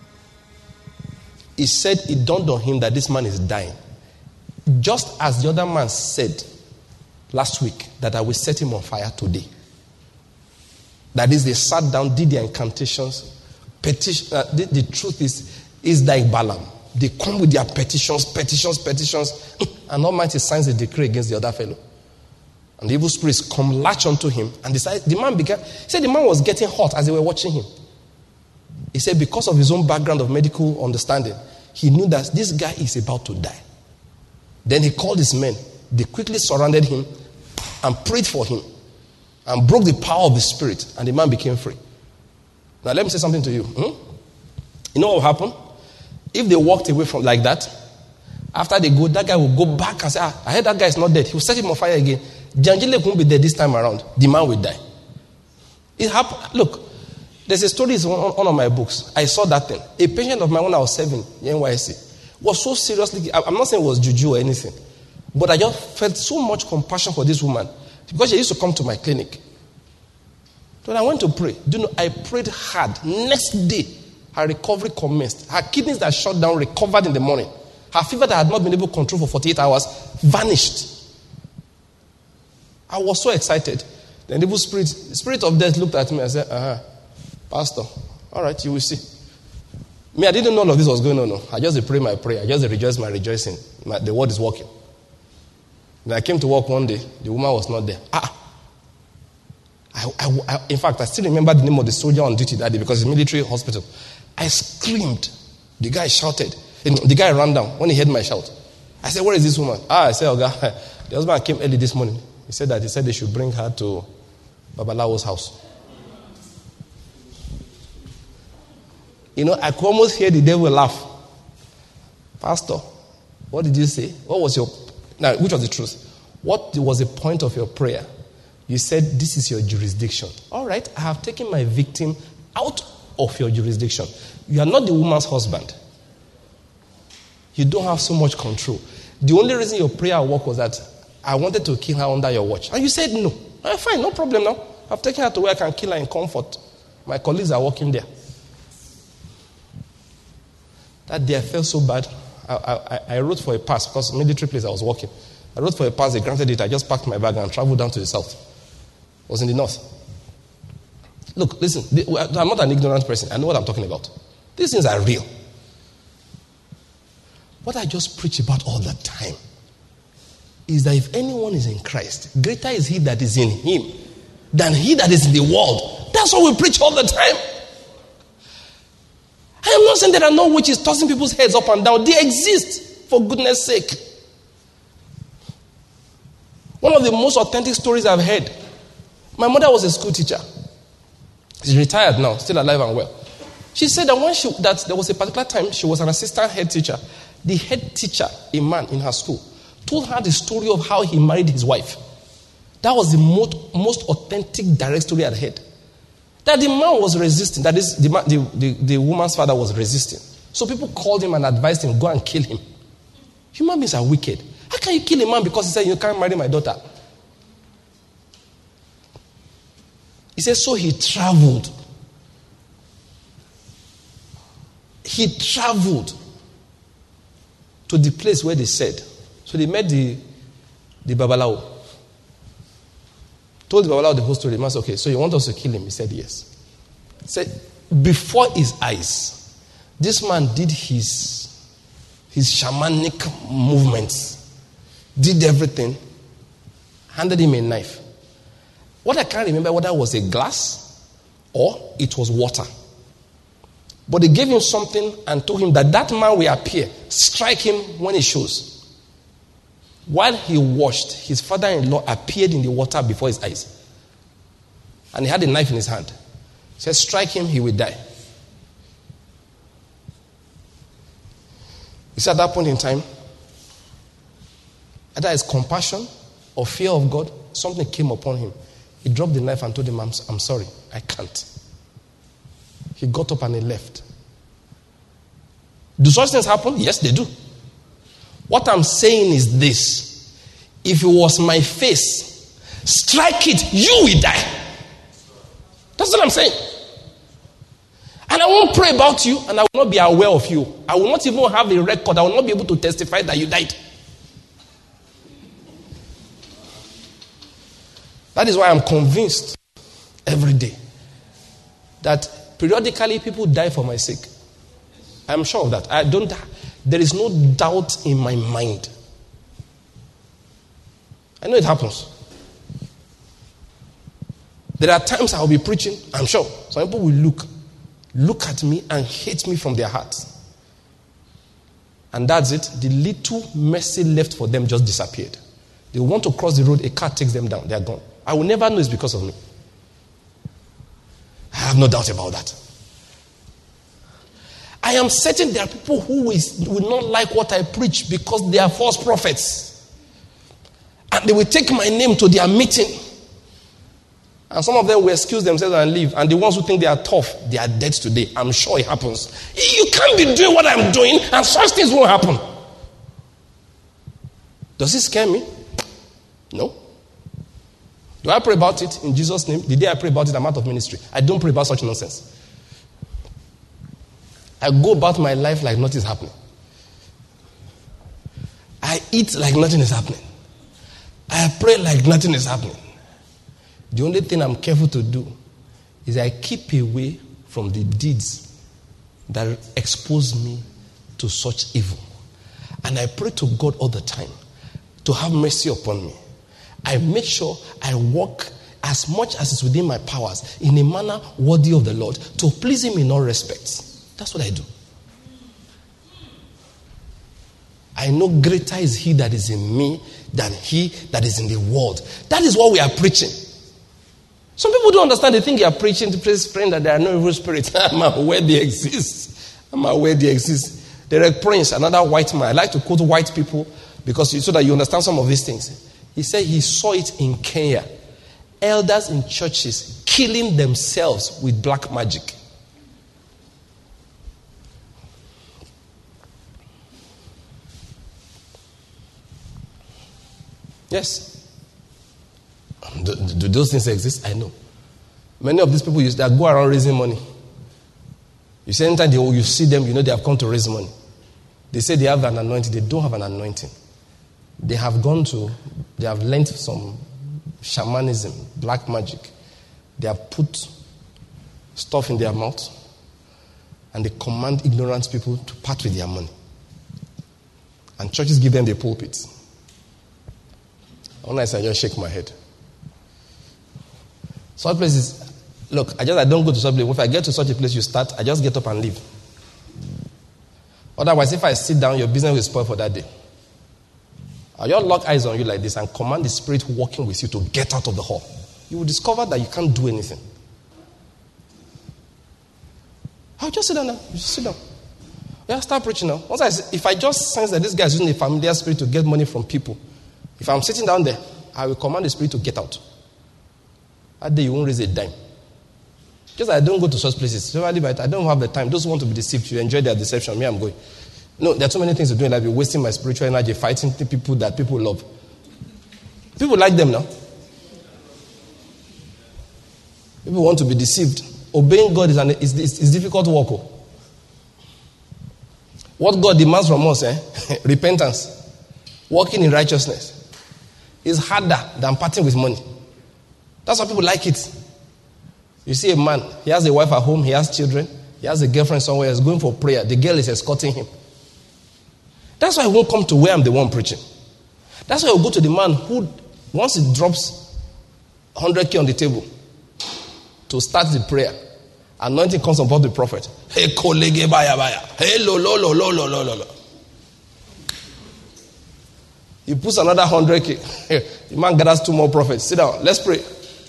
He said it dawned on him that this man is dying. Just as the other man said last week that I will set him on fire today. That is, they sat down, did their incantations. Petition, uh, the, the truth is, is like Balaam. They come with their petitions, petitions, petitions, and Almighty signs a decree against the other fellow. And the evil spirits come latch onto him and decide. The man began. He said the man was getting hot as they were watching him. He said because of his own background of medical understanding, he knew that this guy is about to die. Then he called his men. They quickly surrounded him and prayed for him and broke the power of the spirit, and the man became free. Now let me say something to you. Hmm? You know what will happen? If they walked away from like that, after they go, that guy will go back and say, ah, I heard that guy is not dead. He will set him on fire again. Janjile won't be dead this time around. The man will die. It happened. Look, there's a story in one of my books. I saw that thing. A patient of mine when I was seven in N Y C was so seriously, I'm not saying it was juju or anything, but I just felt so much compassion for this woman because she used to come to my clinic. So I went to pray. Do you know, I prayed hard. Next day, her recovery commenced. Her kidneys that shut down recovered in the morning. Her fever that had not been able to control for forty-eight hours vanished. I was so excited. The evil spirit, spirit of death looked at me and said, uh-huh. Pastor, all right, you will see. Me, I didn't know all of this was going on. No. I just pray my prayer. I just rejoice my rejoicing. My, the word is working. When I came to work one day, the woman was not there. Ah, I, I, I, in fact, I still remember the name of the soldier on duty that day because it's military hospital. I screamed. The guy shouted. The guy ran down when he heard my shout. I said, where is this woman? Ah, I said, oh God, the husband came early this morning. He said that he said they should bring her to Babalawo's house. You know, I could almost hear the devil laugh. Pastor, what did you say? What was your... Now, which was the truth? What was the point of your prayer? You said, this is your jurisdiction. All right, I have taken my victim out of your jurisdiction. You are not the woman's husband. You don't have so much control. The only reason your prayer worked was that I wanted to kill her under your watch. And you said no. Oh, fine, no problem now. I've taken her to where I can kill her in comfort. My colleagues are working there. That day I felt so bad. I, I, I wrote for a pass because military place I was working. I wrote for a pass. They granted it. I just packed my bag and traveled down to the south. I was in the north. Look, listen. I'm not an ignorant person. I know what I'm talking about. These things are real. What I just preach about all the time is that if anyone is in Christ, greater is he that is in him than he that is in the world. That's what we preach all the time. I am not saying there are no witches tossing people's heads up and down. They exist, for goodness sake. One of the most authentic stories I've heard. My mother was a school teacher. She's retired now, still alive and well. She said that when she, that there was a particular time she was an assistant head teacher. The head teacher, a man in her school, told her the story of how he married his wife. That was the most, most authentic, direct story I'd heard. That the man was resisting. That is, the, the, the, the woman's father was resisting. So people called him and advised him, go and kill him. Human beings are wicked. How can you kill a man because he said, you can't marry my daughter? He said, so he traveled. He traveled to the place where they said. So they met the, the Babalawo. Told the Babalawo the whole story. The man said, okay, so you want us to kill him? He said, yes. He said, before his eyes, this man did his, his shamanic movements, did everything, handed him a knife. What I can't remember whether it was a glass or it was water. But they gave him something and told him that that man will appear. Strike him when he shows. While he washed, his father-in-law appeared in the water before his eyes. And he had a knife in his hand. He said, strike him, he will die. He said at that point in time, either his compassion or fear of God, something came upon him. He dropped the knife and told him, I'm, I'm sorry, I can't. He got up and he left. Do such things happen? Yes, they do. What I'm saying is this. If it was my face, strike it, you will die. That's what I'm saying. And I won't pray about you and I will not be aware of you. I will not even have a record. I will not be able to testify that you died. That is why I'm convinced every day that periodically people die for my sake. I'm sure of that. I don't. There is no doubt in my mind. I know it happens. There are times I will be preaching. I'm sure some people will look, look at me and hate me from their hearts. And that's it. The little mercy left for them just disappeared. They want to cross the road. A car takes them down. They are gone. I will never know it's because of me. I have no doubt about that. I am certain there are people who is, will not like what I preach because they are false prophets. And they will take my name to their meeting. And some of them will excuse themselves and leave. And the ones who think they are tough, they are dead today. I'm sure it happens. You can't be doing what I'm doing and such things won't happen. Does it scare me? No. Do I pray about it in Jesus' name? The day I pray about it, I'm out of ministry. I don't pray about such nonsense. I go about my life like nothing is happening. I eat like nothing is happening. I pray like nothing is happening. The only thing I'm careful to do is I keep away from the deeds that expose me to such evil. And I pray to God all the time to have mercy upon me. I make sure I walk as much as is within my powers in a manner worthy of the Lord to please him in all respects. That's what I do. I know greater is he that is in me than he that is in the world. That is what we are preaching. Some people don't understand. They think you are preaching to praying that there are no evil spirits. I'm aware they exist. I'm aware they exist. Derek Prince, another white man. I like to quote white people because so that you understand some of these things. He said he saw it in Kenya. Elders in churches killing themselves with black magic. Yes. Do, do those things exist? I know. Many of these people use that go around raising money. You see, anytime they, you see them, you know they have come to raise money. They say they have an anointing. They don't have an anointing. They have gone to, they have learned some shamanism, black magic. They have put stuff in their mouth and they command ignorant people to part with their money. And churches give them the pulpits. One night I just shake my head. Such places, look, I just I don't go to such place. If I get to such a place you start, I just get up and leave. Otherwise, if I sit down, your business will spoil for that day. I'll just lock eyes on you like this and command the spirit working with you to get out of the hall. You will discover that you can't do anything. I'll just sit down now. You just sit down. Yeah, start preaching now. Once I, if I just sense that this guy is using a familiar spirit to get money from people, if I'm sitting down there, I will command the spirit to get out. That day you won't raise a dime. Just I don't go to such places. So I don't have the time. Those who want to be deceived, you enjoy their deception. Me, I'm going. No, there are too many things to do, and I'll be wasting my spiritual energy fighting the people that people love. People like them now. People want to be deceived. Obeying God is an is, is, is difficult work. Oh. What God demands from us, eh? Repentance, walking in righteousness, is harder than parting with money. That's why people like it. You see a man, he has a wife at home, he has children, he has a girlfriend somewhere, he's going for prayer. The girl is escorting him. That's why he won't come to where I'm the one preaching. That's why he'll go to the man who, once he drops one hundred K on the table to start the prayer, anointing comes upon the prophet. Hey, kolege baya baya. Hey, lo lo lo lo lo lo lo. He puts another one hundred K. The man gathers two more prophets. Sit down. Let's pray.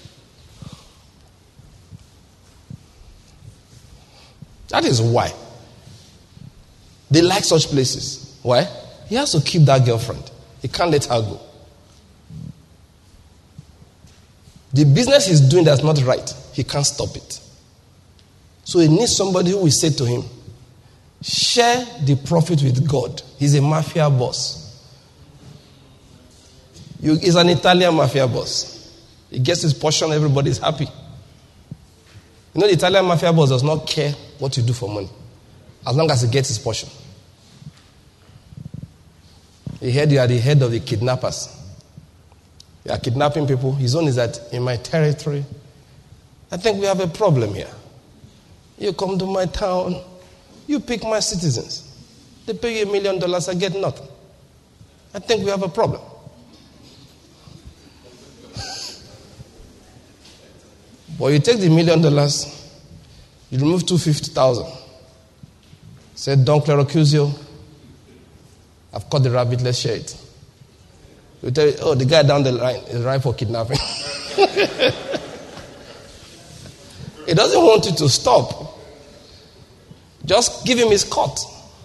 That is why they like such places. Why? He has to keep that girlfriend. He can't let her go. The business he's doing that's not right, he can't stop it. So he needs somebody who will say to him, share the profit with God. He's a mafia boss. You, he's an Italian mafia boss. He gets his portion, everybody's happy. You know, the Italian mafia boss does not care what you do for money, as long as he gets his portion. He heard you are the head of the kidnappers. You are kidnapping people. His own is that in my territory, I think we have a problem here. You come to my town, you pick my citizens. They pay you a million dollars, I get nothing. I think we have a problem. But you take the million dollars, you remove two hundred fifty thousand. Said, Don Clerocusio, I've caught the rabbit, let's share it. You tell you, oh, the guy down the line is right for kidnapping. He doesn't want you to stop. Just give him his cut.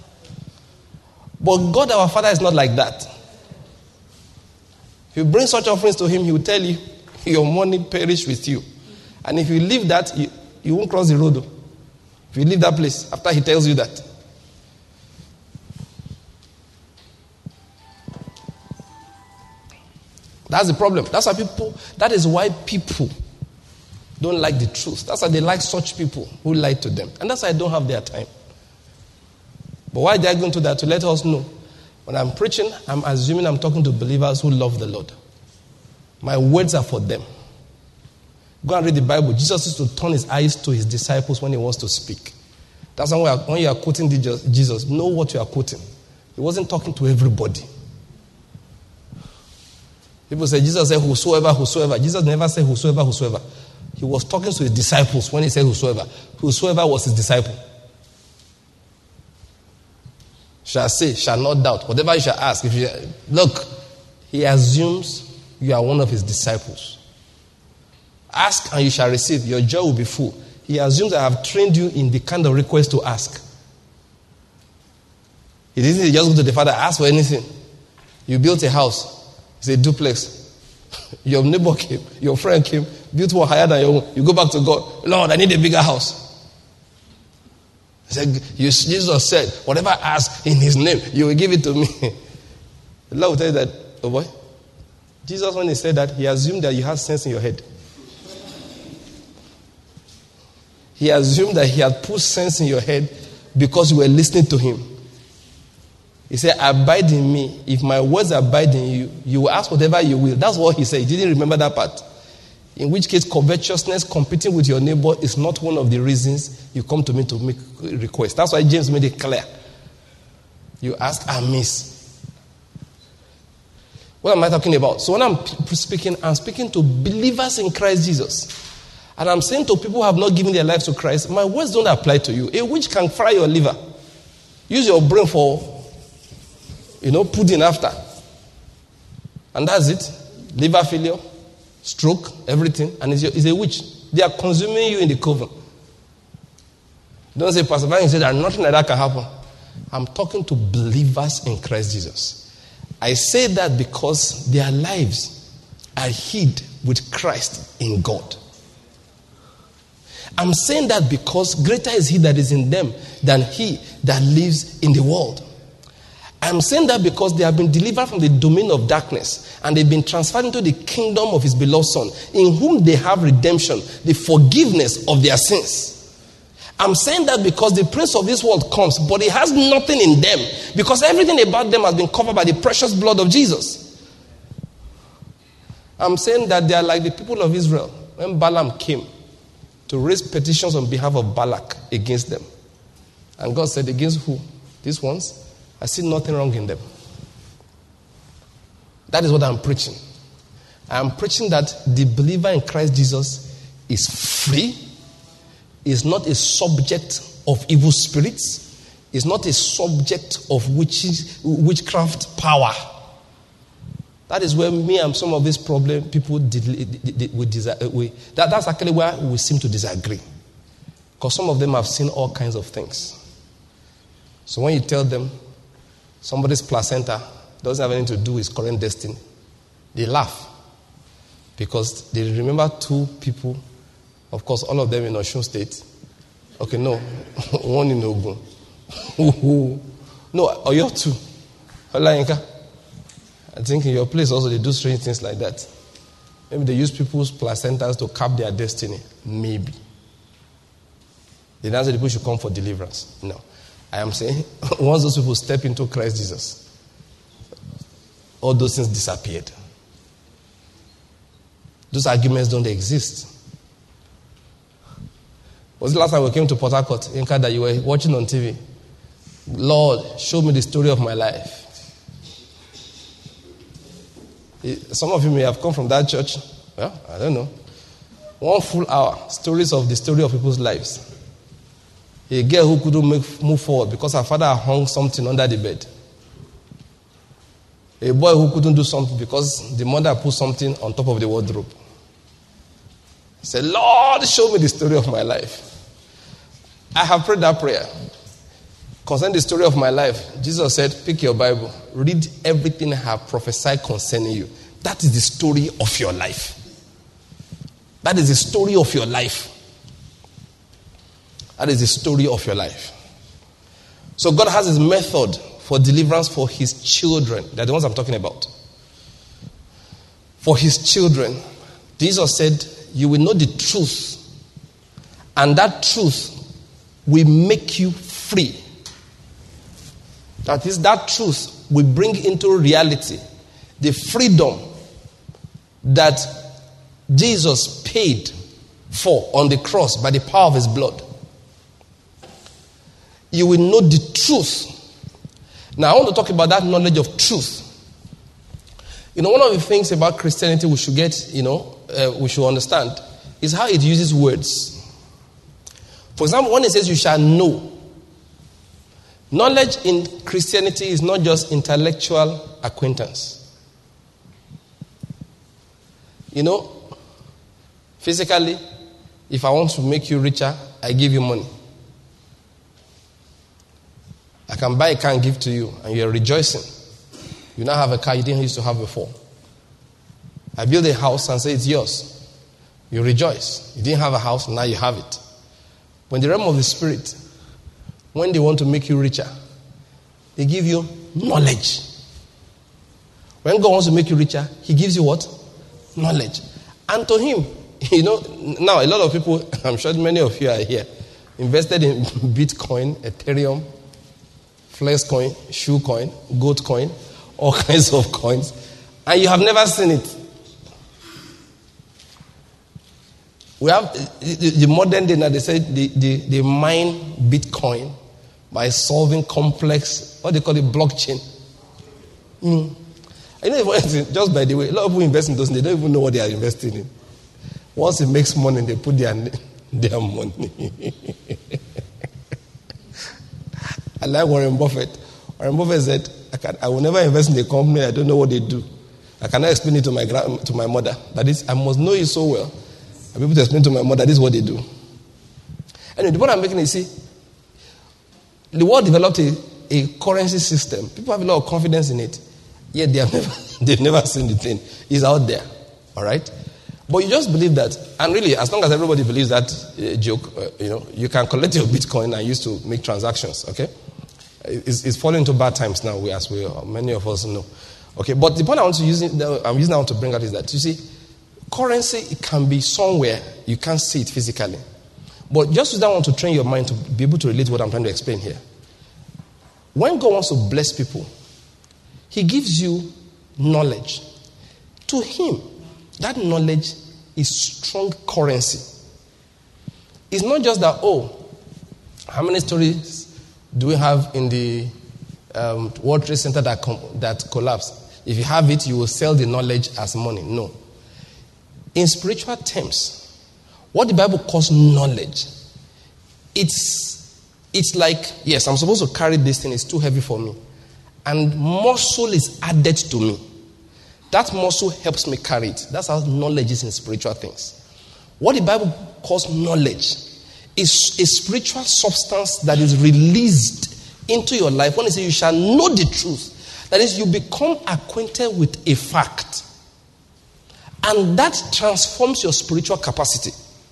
But God our Father is not like that. If you bring such offerings to him, he will tell you, your money perish with you. And if you leave that, you, you won't cross the road. If you leave that place, after he tells you that. That's the problem. That's why people, that is why people don't like the truth. That's why they like such people who lie to them. And that's why I don't have their time. But why they are going to that? To let us know. When I'm preaching, I'm assuming I'm talking to believers who love the Lord. My words are for them. Go and read the Bible. Jesus used to turn his eyes to his disciples when he wants to speak. That's why when you are quoting Jesus, know what you are quoting. He wasn't talking to everybody. People say, Jesus said, whosoever, whosoever. Jesus never said, whosoever, whosoever. He was talking to his disciples when he said, whosoever. Whosoever was his disciple. Shall say, shall not doubt. Whatever you shall ask. If you shall, look, he assumes you are one of his disciples. Ask and you shall receive. Your joy will be full. He assumes I have trained you in the kind of request to ask. He didn't just go to the Father, ask for anything. You built a house. It's a duplex. Your neighbor came, your friend came, built one higher than your own. You go back to God. Lord, I need a bigger house. He said, Jesus said, whatever I ask in his name, you will give it to me. The Lord will tell you that, oh boy. Jesus, when he said that, he assumed that you had sense in your head. He assumed that he had put sense in your head because you were listening to him. He said, abide in me. If my words abide in you, you will ask whatever you will. That's what he said. He didn't remember that part. In which case, covetousness, competing with your neighbor, is not one of the reasons you come to me to make requests. That's why James made it clear. You ask and miss. What am I talking about? So when I'm speaking, I'm speaking to believers in Christ Jesus. And I'm saying to people who have not given their lives to Christ, my words don't apply to you. A witch can fry your liver. Use your brain for You know, pudding after. And that's it. Liver failure, stroke, everything. And it's, your, it's a witch. They are consuming you in the coven. Don't say, Pastor Frank said that nothing like that can happen. I'm talking to believers in Christ Jesus. I say that because their lives are hid with Christ in God. I'm saying that because greater is he that is in them than he that lives in the world. I'm saying that because they have been delivered from the domain of darkness and they've been transferred into the kingdom of his beloved Son, in whom they have redemption, the forgiveness of their sins. I'm saying that because the prince of this world comes, but he has nothing in them, because everything about them has been covered by the precious blood of Jesus. I'm saying that they are like the people of Israel when Balaam came to raise petitions on behalf of Balak against them. And God said, against who? These ones? I see nothing wrong in them. That is what I'm preaching. I'm preaching that the believer in Christ Jesus is free, is not a subject of evil spirits, is not a subject of witches, witchcraft power. That is where me and some of these problem people did, did, did, we, we that, that's actually where we seem to disagree. Because some of them have seen all kinds of things. So when you tell them somebody's placenta doesn't have anything to do with his current destiny, they laugh. Because they remember two people, of course, all of them in Osun State. Okay, no, one in Ogun. No, Oyo two. Olayinka. I think in your place also they do strange things like that. Maybe they use people's placentas to cap their destiny. Maybe. They don't say the people should come for deliverance. No. I am saying, once those people step into Christ Jesus, all those things disappeared. Those arguments don't exist. Was the last time we came to Port Harcourt, Inka, that you were watching on T V? Lord, show me the story of my life. Some of you may have come from that church. Well, I don't know. One full hour, stories of the story of people's lives. A girl who couldn't make, move forward because her father hung something under the bed. A boy who couldn't do something because the mother put something on top of the wardrobe. He said, Lord, show me the story of my life. I have prayed that prayer. Concerning the story of my life, Jesus said, pick your Bible, read everything I have prophesied concerning you. That is the story of your life. That is the story of your life. That is the story of your life. So God has his method for deliverance for his children. They're the ones I'm talking about. For his children. Jesus said, you will know the truth, and that truth will make you free. That is, that truth will bring into reality the freedom that Jesus paid for on the cross by the power of his blood, you will know the truth. Now, I want to talk about that knowledge of truth. You know, one of the things about Christianity we should get, you know, uh, we should understand is how it uses words. For example, when it says you shall know, knowledge in Christianity is not just intellectual acquaintance. You know, physically, if I want to make you richer, I give you money. I can buy a car and give to you, and you're rejoicing. You now have a car you didn't used to have before. I build a house and say it's yours. You rejoice. You didn't have a house, now you have it. When the realm of the spirit, when they want to make you richer, they give you knowledge. When God wants to make you richer, he gives you what? Knowledge. And to him, you know, now a lot of people, I'm sure many of you are here, invested in Bitcoin, Ethereum, Flexcoin, Shoecoin, Goatcoin, all kinds of coins, and you have never seen it. We have the modern day now, they say they, they, they mine Bitcoin by solving complex, what they call it, blockchain. Mm. I know, just by the way, a lot of people invest in those, they don't even know what they are investing in. Once it makes money, they put their, their money. I like Warren Buffett. Warren Buffett said, I, can, I will never invest in a company I don't know what they do. I cannot explain it to my grand, to my mother. That is, I must know it so well. I'll be able to explain to my mother, this is what they do. Anyway, the point I'm making is, see, the world developed a, a currency system. People have a lot of confidence in it. Yet they have never, they've never seen the thing. It's out there. All right? But you just believe that. And really, as long as everybody believes that uh, joke, uh, you know, you can collect your Bitcoin and use to make transactions. Okay? It's, it's falling into bad times now, as we many of us know. Okay, but the point I want to use, I'm using now to bring out is that, you see, currency, it can be somewhere you can't see it physically. But just use that one to train your mind to be able to relate to what I'm trying to explain here. When God wants to bless people, he gives you knowledge. To him, that knowledge is strong currency. It's not just that, oh, how many stories do we have in the um, World Trade Center that, com- that collapsed? If you have it, you will sell the knowledge as money. No. In spiritual terms, what the Bible calls knowledge, it's, it's like, yes, I'm supposed to carry this thing, it's too heavy for me. And muscle is added to me. That muscle helps me carry it. That's how knowledge is in spiritual things. What the Bible calls knowledge is a spiritual substance that is released into your life. When it says you shall know the truth, that is, you become acquainted with a fact. And that transforms your spiritual capacity.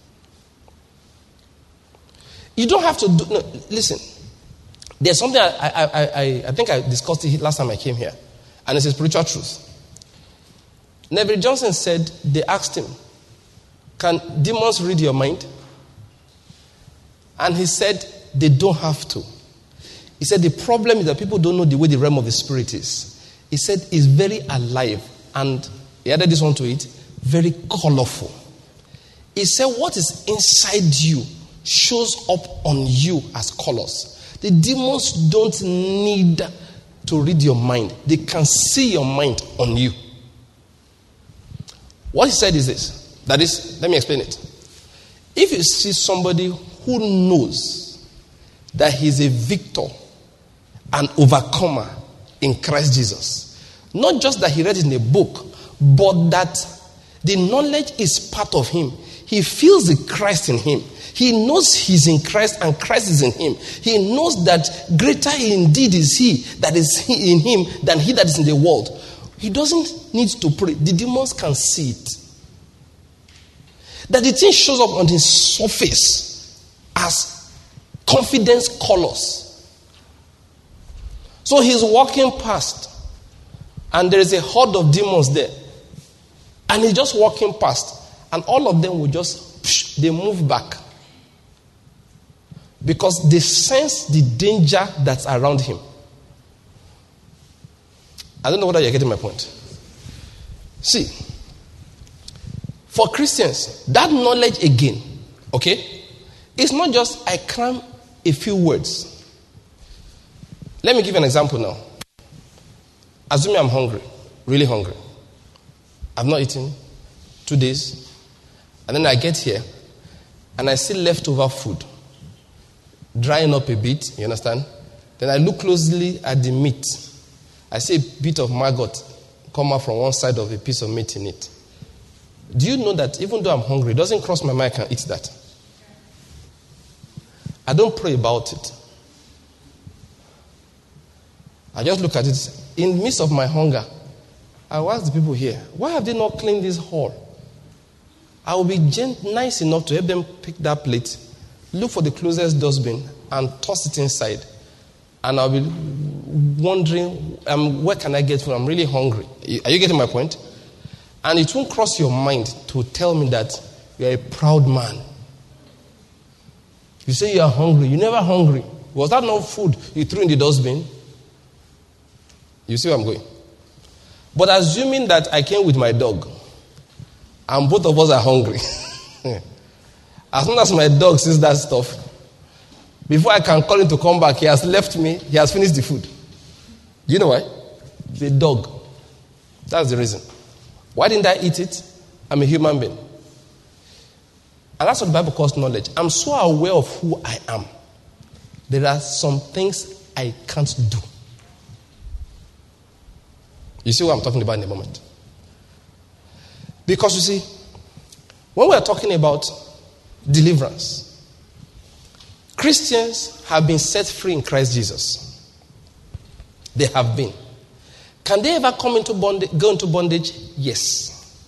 You don't have to do, no, listen. There's something I, I, I, I think I discussed it last time I came here. And it's a spiritual truth. Neville Johnson said, they asked him, can demons read your mind? And he said, they don't have to. He said, the problem is that people don't know the way the realm of the spirit is. He said, it's very alive. And he added this one to it, very colorful. He said, what is inside you shows up on you as colors. The demons don't need to read your mind. They can see your mind on you. What he said is this. That is, let me explain it. If you see somebody who knows that he's a victor, an overcomer in Christ Jesus, not just that he read it in a book, but that the knowledge is part of him. He feels the Christ in him. He knows he's in Christ and Christ is in him. He knows that greater indeed is he that is in him than he that is in the world. He doesn't need to pray. The demons can see it. That the thing shows up on his surface as confidence colors. So he's walking past and there is a horde of demons there. And he's just walking past. And all of them will just, psh, they move back. Because they sense the danger that's around him. I don't know whether you're getting my point. See, for Christians, that knowledge again Okay? It's not just I cram a few words. Let me give you an example now. Assuming I'm hungry, really hungry. I've not eaten two days. And then I get here and I see leftover food drying up a bit, you understand? Then I look closely at the meat. I see a bit of maggot come out from one side of a piece of meat in it. Do you know that even though I'm hungry, it doesn't cross my mind I can eat that? I don't pray about it. I just look at it. In the midst of my hunger, I will ask the people here, why have they not cleaned this hall? I will be gent- nice enough to help them pick that plate, look for the closest dustbin, and toss it inside. And I'll be wondering, um, where can I get food? I'm really hungry. Are you getting my point? And it won't cross your mind to tell me that you're a proud man. You say you are hungry. You're never hungry. Was that not food you threw in the dustbin? You see where I'm going? But assuming that I came with my dog, and both of us are hungry, as soon as my dog sees that stuff, before I can call him to come back, he has left me, he has finished the food. Do you know why? The dog. That's the reason. Why didn't I eat it? I'm a human being. And that's what the Bible calls knowledge. I'm so aware of who I am. There are some things I can't do. You see what I'm talking about in a moment? Because you see, when we're talking about deliverance, Christians have been set free in Christ Jesus. They have been. Can they ever come into bondage, go into bondage? Yes.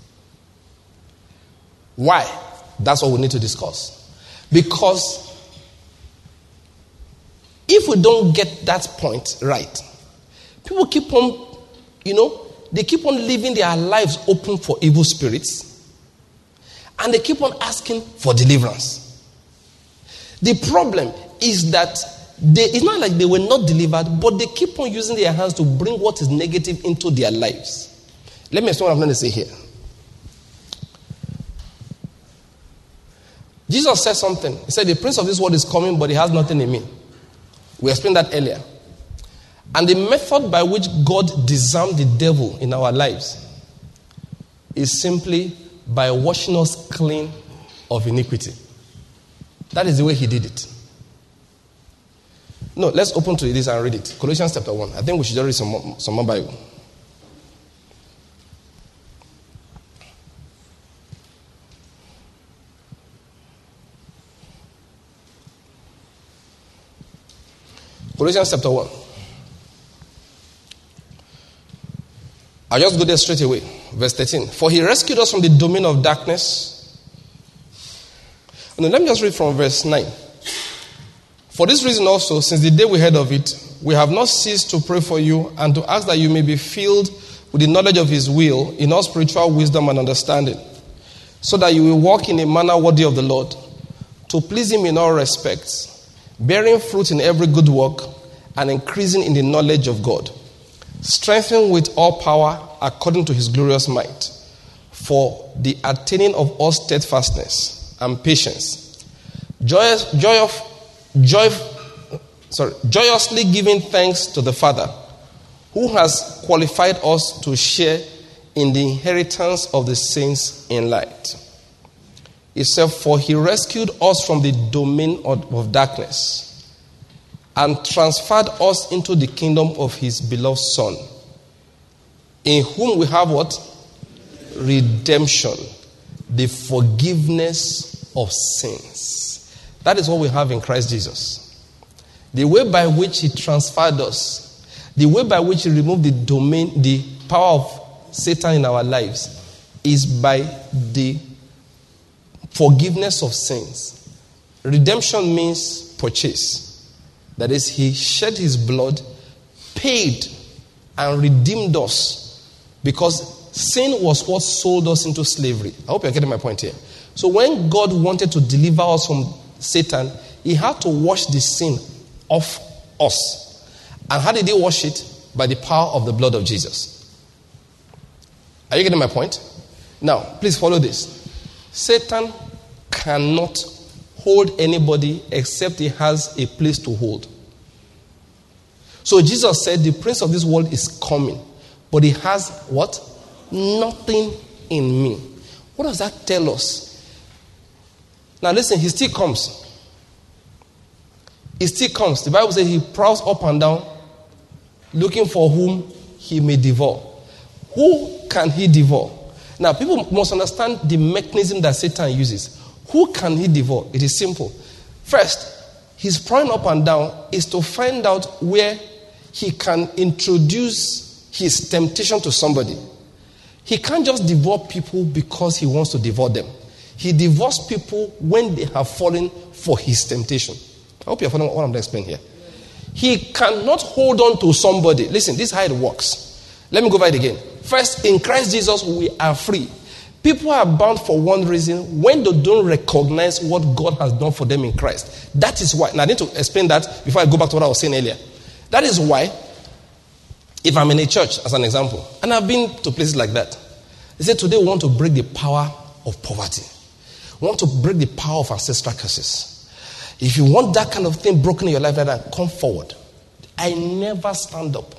Why? That's what we need to discuss. Because if we don't get that point right, people keep on, you know, they keep on living their lives open for evil spirits, and they keep on asking for deliverance. The problem is that they, it's not like they were not delivered, but they keep on using their hands to bring what is negative into their lives. Let me explain what I'm going to say here. Jesus said something. He said, the prince of this world is coming, but he has nothing in me. We explained that earlier. And the method by which God disarmed the devil in our lives is simply by washing us clean of iniquity. That is the way he did it. No, let's open to this and read it. Colossians chapter one. I think we should just read some more, some more Bible. Colossians chapter one. I'll just go there straight away. Verse thirteen. For he rescued us from the domain of darkness. No, let me just read from verse nine. For this reason also, since the day we heard of it, we have not ceased to pray for you and to ask that you may be filled with the knowledge of his will in all spiritual wisdom and understanding, so that you will walk in a manner worthy of the Lord, to please him in all respects, bearing fruit in every good work and increasing in the knowledge of God, strengthened with all power according to his glorious might, for the attaining of all steadfastness and patience, joyous, joy of, joy, sorry, joyously giving thanks to the Father, who has qualified us to share in the inheritance of the saints in light. He said, for he rescued us from the domain of, of darkness and transferred us into the kingdom of his beloved Son, in whom we have what? Redemption, the forgiveness of sins. That is what we have in Christ Jesus. The way by which he transferred us, the way by which he removed the domain, the power of Satan in our lives, is by the forgiveness of sins. Redemption means purchase. That is, he shed his blood, paid, and redeemed us, because sin was what sold us into slavery. I hope you're getting my point here. So when God wanted to deliver us from Satan, he had to wash the sin off us. And how did he wash it? By the power of the blood of Jesus. Are you getting my point? Now, please follow this. Satan cannot hold anybody except he has a place to hold. So Jesus said, the prince of this world is coming, but he has what? Nothing in me. What does that tell us? Now listen, he still comes. He still comes. The Bible says he prowls up and down, looking for whom he may devour. Who can he devour? Now, people must understand the mechanism that Satan uses. Who can he devour? It is simple. First, his prowling up and down is to find out where he can introduce his temptation to somebody. He can't just devour people because he wants to devour them. He devours people when they have fallen for his temptation. I hope you're following what I'm going to explain here. He cannot hold on to somebody. Listen, this is how it works. Let me go over it again. First, in Christ Jesus, we are free. People are bound for one reason: when they don't recognize what God has done for them in Christ. That is why. Now, I need to explain that before I go back to what I was saying earlier. That is why, if I'm in a church, as an example, and I've been to places like that, they say today we want to break the power of poverty. We want to break the power of ancestral curses. If you want that kind of thing broken in your life, then come forward. I never stand up.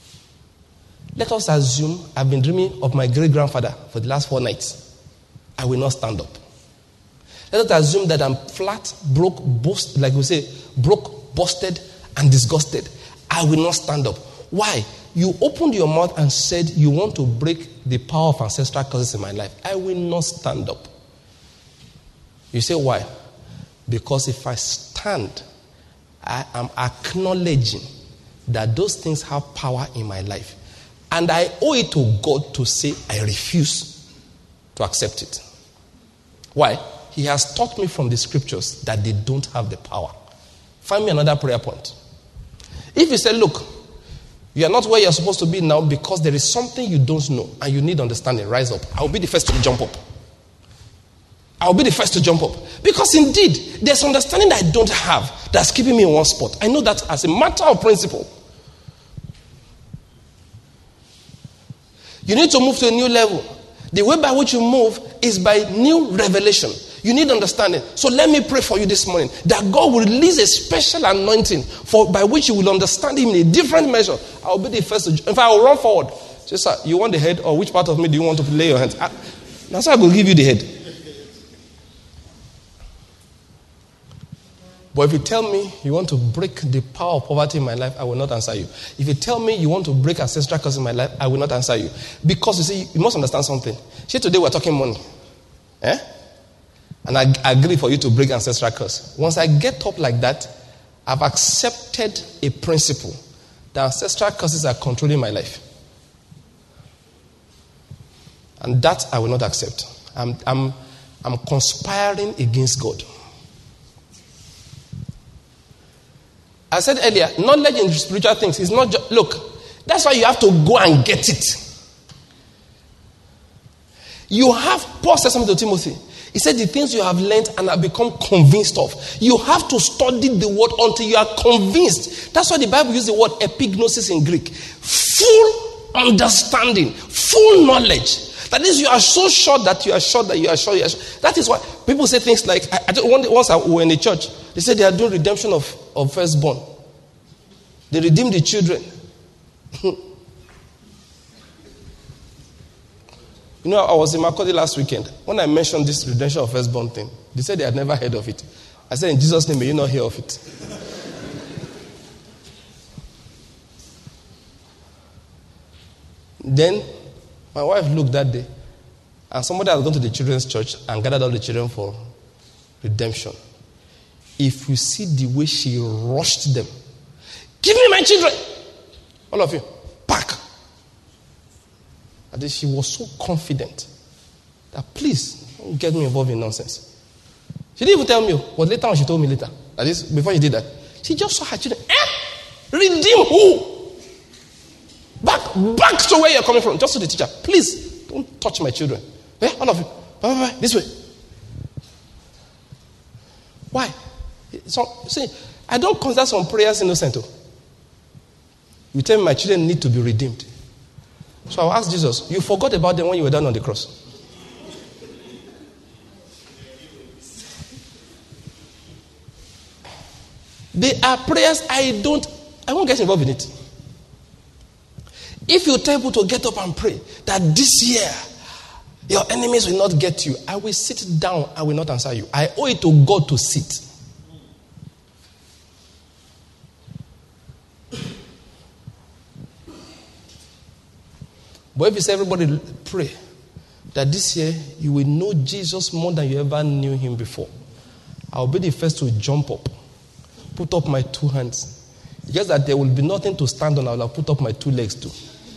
Let us assume I've been dreaming of my great-grandfather for the last four nights. I will not stand up. Let us assume that I'm flat, broke, bust, like we say, broke, busted, and disgusted. I will not stand up. Why? You opened your mouth and said you want to break the power of ancestral curses in my life. I will not stand up. You say why? Because if I stand, I am acknowledging that those things have power in my life. And I owe it to God to say I refuse to accept it. Why? He has taught me from the scriptures that they don't have the power. Find me another prayer point. If you say, look, you are not where you're supposed to be now because there is something you don't know and you need understanding, rise up. I'll be the first to jump up. I'll be the first to jump up. Because indeed, there's understanding that I don't have that's keeping me in one spot. I know that as a matter of principle. You need to move to a new level. The way by which you move is by new revelation. You need understanding. So let me pray for you this morning that God will release a special anointing for by which you will understand him in a different measure. I'll be the first to, in fact, I will run forward. Just sir, you want the head, or which part of me do you want to lay your hands? I, that's why I will give you the head. But if you tell me you want to break the power of poverty in my life, I will not answer you. If you tell me you want to break ancestral curse in my life, I will not answer you. Because you see, you must understand something. See, today we're talking money. Eh? And I, I agree for you to break ancestral curse. Once I get up like that, I've accepted a principle that ancestral curses are controlling my life. And that I will not accept. I'm, I'm, I'm conspiring against God. I said earlier, knowledge in spiritual things is not just, look, that's why you have to go and get it. You have, Paul said something to Timothy. He said the things you have learned and have become convinced of. You have to study the word until you are convinced. That's why the Bible uses the word epignosis in Greek. Full understanding, full knowledge. That is, you are so sure that you are sure that you are sure you are sure. That is why people say things like, I, I don't, once I was in a church, they said they are doing redemption of, of firstborn. They redeemed the children. You know, I was in Makurdi last weekend. When I mentioned this redemption of firstborn thing, they said they had never heard of it. I said, in Jesus' name, may you not hear of it. Then, my wife looked that day, and somebody had gone to the children's church and gathered all the children for redemption. If you see the way she rushed them, give me my children! All of you, back! And then she was so confident that please don't get me involved in nonsense. She didn't even tell me, but later on she told me later. That is, before she did that, she just saw her children. Eh? Redeem who? Back, back to where you're coming from. Just to the teacher. Please, don't touch my children. Eh? All of you. Bye, bye, bye. This way. Why? So, see, I don't consider some prayers innocent. Oh. You tell me my children need to be redeemed. So I'll ask Jesus, you forgot about them when you were down on the cross. They are prayers I don't, I won't get involved in it. If you tell people to get up and pray that this year your enemies will not get you, I will sit down, I will not answer you. I owe it to God to sit. But if you say everybody pray that this year you will know Jesus more than you ever knew him before, I'll be the first to jump up, put up my two hands. Just that there will be nothing to stand on, I will put up my two legs too.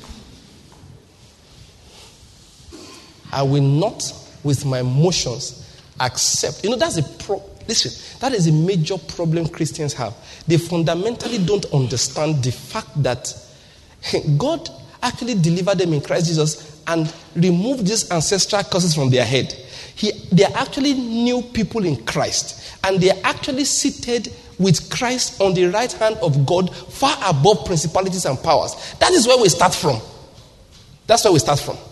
I will not, with my motions, accept. You know, that's a pro. Listen, that is a major problem Christians have. They fundamentally don't understand the fact that God actually delivered them in Christ Jesus and removed these ancestral curses from their head. He, they are actually new people in Christ, and they are actually seated with Christ on the right hand of God, far above principalities and powers. That is where we start from. That's where we start from.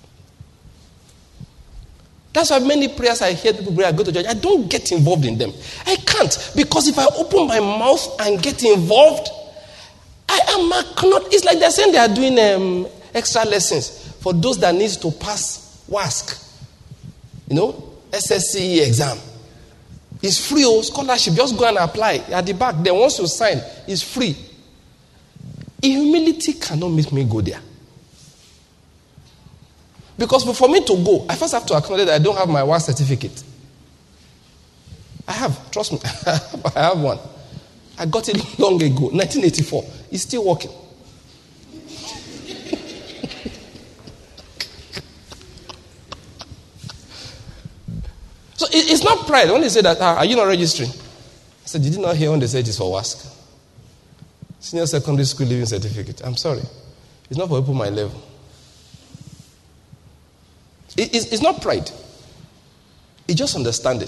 That's why many prayers I hear people pray, I go to church, I don't get involved in them. I can't, because if I open my mouth and get involved, I am not. It's like they're saying they are doing um, extra lessons for those that need to pass WASC. You know, S S C E exam. It's free, oh, scholarship. Just go and apply at the back. Then once you sign, it's free. Humility cannot make me go there. Because for me to go, I first have to acknowledge that I don't have my WASC certificate. I have, trust me, I have one. I got it long ago, nineteen eighty-four. It's still working. So it's not pride. When they say that, ah, are you not registering? I said, did you not hear when they said it's for WASC? Senior Secondary School Living Certificate. I'm sorry. It's not for people my level. It, it's, it's not pride. It's just understanding.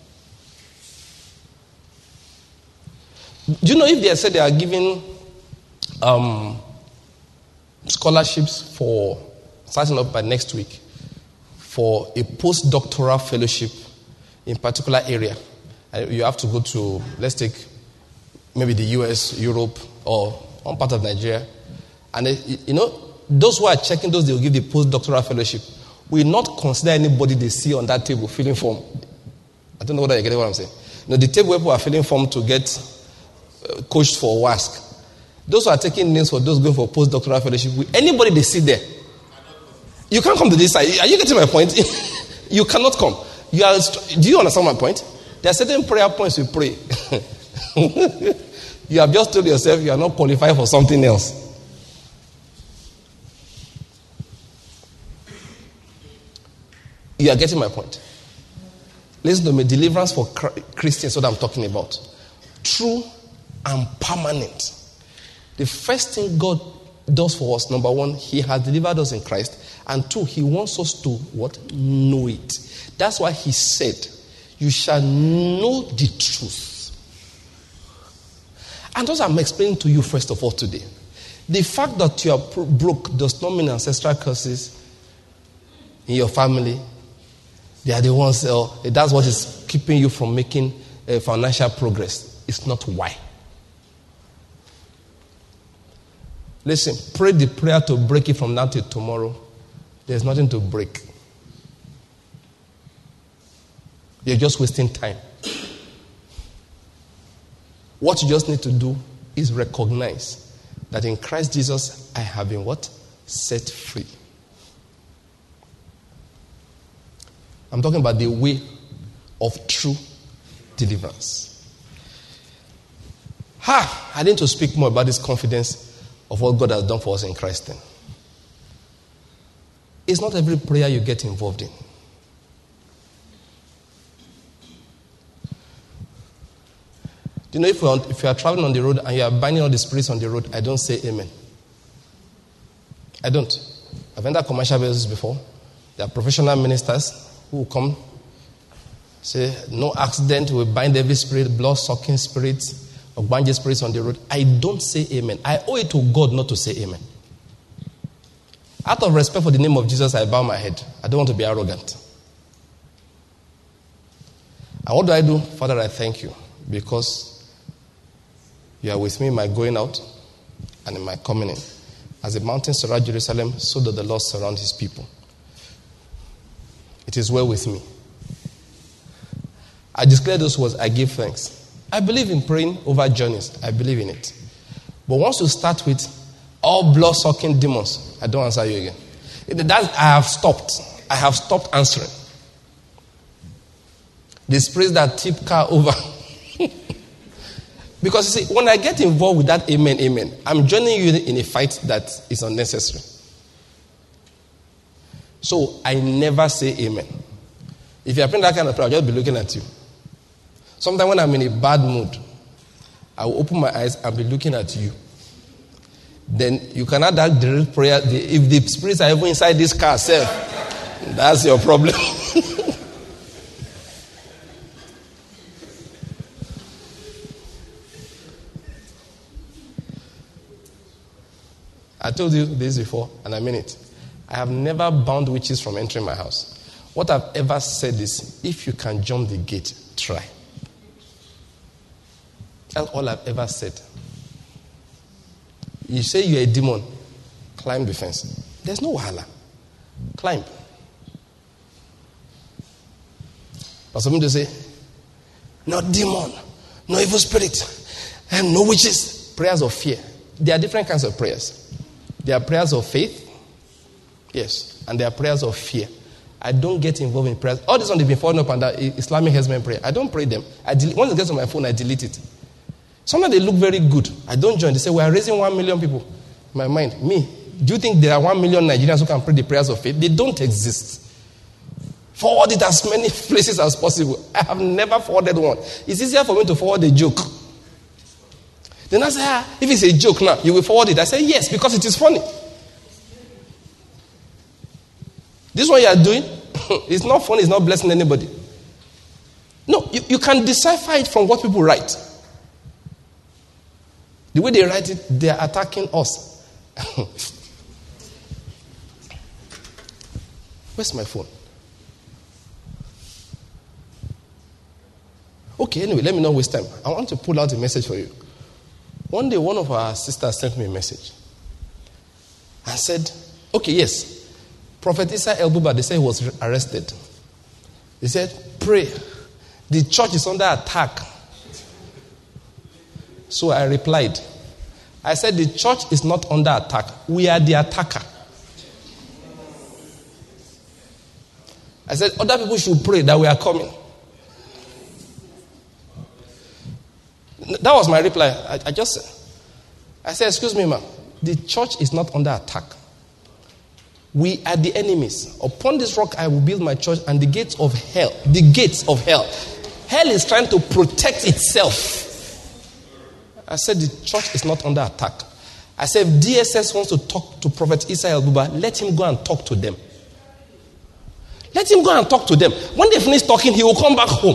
Do you know if they said they are giving um, scholarships for starting up by next week for a postdoctoral fellowship in particular area? And you have to go to, let's take maybe the U S, Europe, or one part of Nigeria. And they, you know, those who are checking those, they will give the postdoctoral fellowship, will not consider anybody they see on that table filling form. I don't know whether you get what I'm saying. You know, the table where people are filling form to get uh, coached for WASC. Those who are taking names for those going for postdoctoral fellowship, will anybody they see there, you can't come to this side. Are you getting my point? You cannot come. You are. Do you understand my point? There are certain prayer points you pray. You have just told yourself you are not qualified for something else. You are getting my point. Listen to me. Deliverance for Christians, what I'm talking about. True and permanent. The first thing God does for us, number one, he has delivered us in Christ. And two, he wants us to what? Know it. That's why he said, you shall know the truth. And as I'm explaining to you first of all today, the fact that you are broke does not mean ancestral curses in your family. They are the ones, uh, that's what is keeping you from making uh, financial progress. It's not why. Listen, pray the prayer to break it from now till tomorrow. There's nothing to break. You're just wasting time. What you just need to do is recognize that in Christ Jesus, I have been what? Set free. I'm talking about the way of true deliverance. Ha! I need to speak more about this confidence of what God has done for us in Christ then. It's not every prayer you get involved in. Do you know, if, on, if you are traveling on the road and you are binding all the spirits on the road, I don't say amen. I don't. I've entered commercial business before. There are professional ministers who will come, say, no accident, we bind every spirit, blood-sucking spirits, or bungee spirits on the road. I don't say amen. I owe it to God not to say amen. Out of respect for the name of Jesus, I bow my head. I don't want to be arrogant. And what do I do? Father, I thank you because You are with me in my going out and in my coming in. As the mountains surround Jerusalem, so does the Lord surround his people. It is well with me. I declare those words, I give thanks. I believe in praying over journeys. I believe in it. But once you start with all blood-sucking demons, I don't answer you again. That I have stopped. I have stopped answering. The spirits that tip car over. Because you see, when I get involved with that amen, amen, I'm joining you in a fight that is unnecessary. So I never say amen. If you are praying that kind of prayer, I'll just be looking at you. Sometimes when I'm in a bad mood, I will open my eyes and be looking at you. Then you cannot ask direct prayer. If the spirits are even inside this car, self, that's your problem. I told you this before, and I mean it. I have never bound witches from entering my house. What I've ever said is, if you can jump the gate, try. That's all I've ever said. You say you're a demon, climb the fence. There's no wahala. Climb. But some people say, no demon, no evil spirit, and no witches. Prayers of fear. There are different kinds of prayers. There are prayers of faith. Yes. And there are prayers of fear. I don't get involved in prayers. All this one they've been following up on that Islamic husband prayer. I don't pray them. I delete, once it gets on my phone, I delete it. Sometimes they look very good. I don't join. They say, we are raising one million people. In my mind, me, do you think there are one million Nigerians who can pray the prayers of faith? They don't exist. Forward it as many places as possible. I have never forwarded one. It's easier for me to forward a joke. Then I say, ah, if it's a joke now, you will forward it. I say, yes, because it is funny. This one you are doing, it's not funny, it's not blessing anybody. No, you, you can decipher it from what people write. The way they write it, they are attacking us. Where's my phone? Okay, anyway, let me not waste time. I want to pull out a message for you. One day, one of our sisters sent me a message and said, okay, yes, Prophet Issa El-Buba, they said he was arrested. They said, pray. The church is under attack. So I replied, I said, the church is not under attack. We are the attacker. I said, other people should pray that we are coming. That was my reply. I, I just said, I said, excuse me, ma'am. The church is not under attack. We are the enemies. Upon this rock I will build my church, and the gates of hell, the gates of hell. Hell is trying to protect itself. I said the church is not under attack. I said if D S S wants to talk to Prophet Issa El-Buba, let him go and talk to them. Let him go and talk to them. When they finish talking, he will come back home.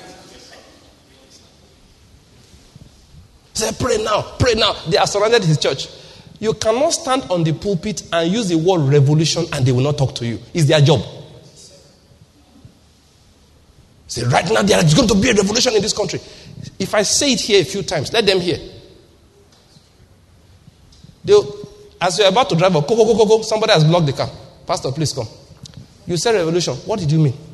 Say, pray now, pray now. They are surrounded his church. You cannot stand on the pulpit and use the word revolution and they will not talk to you. It's their job. Say, right now there is going to be a revolution in this country. If I say it here a few times, let them hear. They'll, as you're about to drive, go, go, go, go, go. Somebody has blocked the car. Pastor, please come. You said revolution. What did you mean?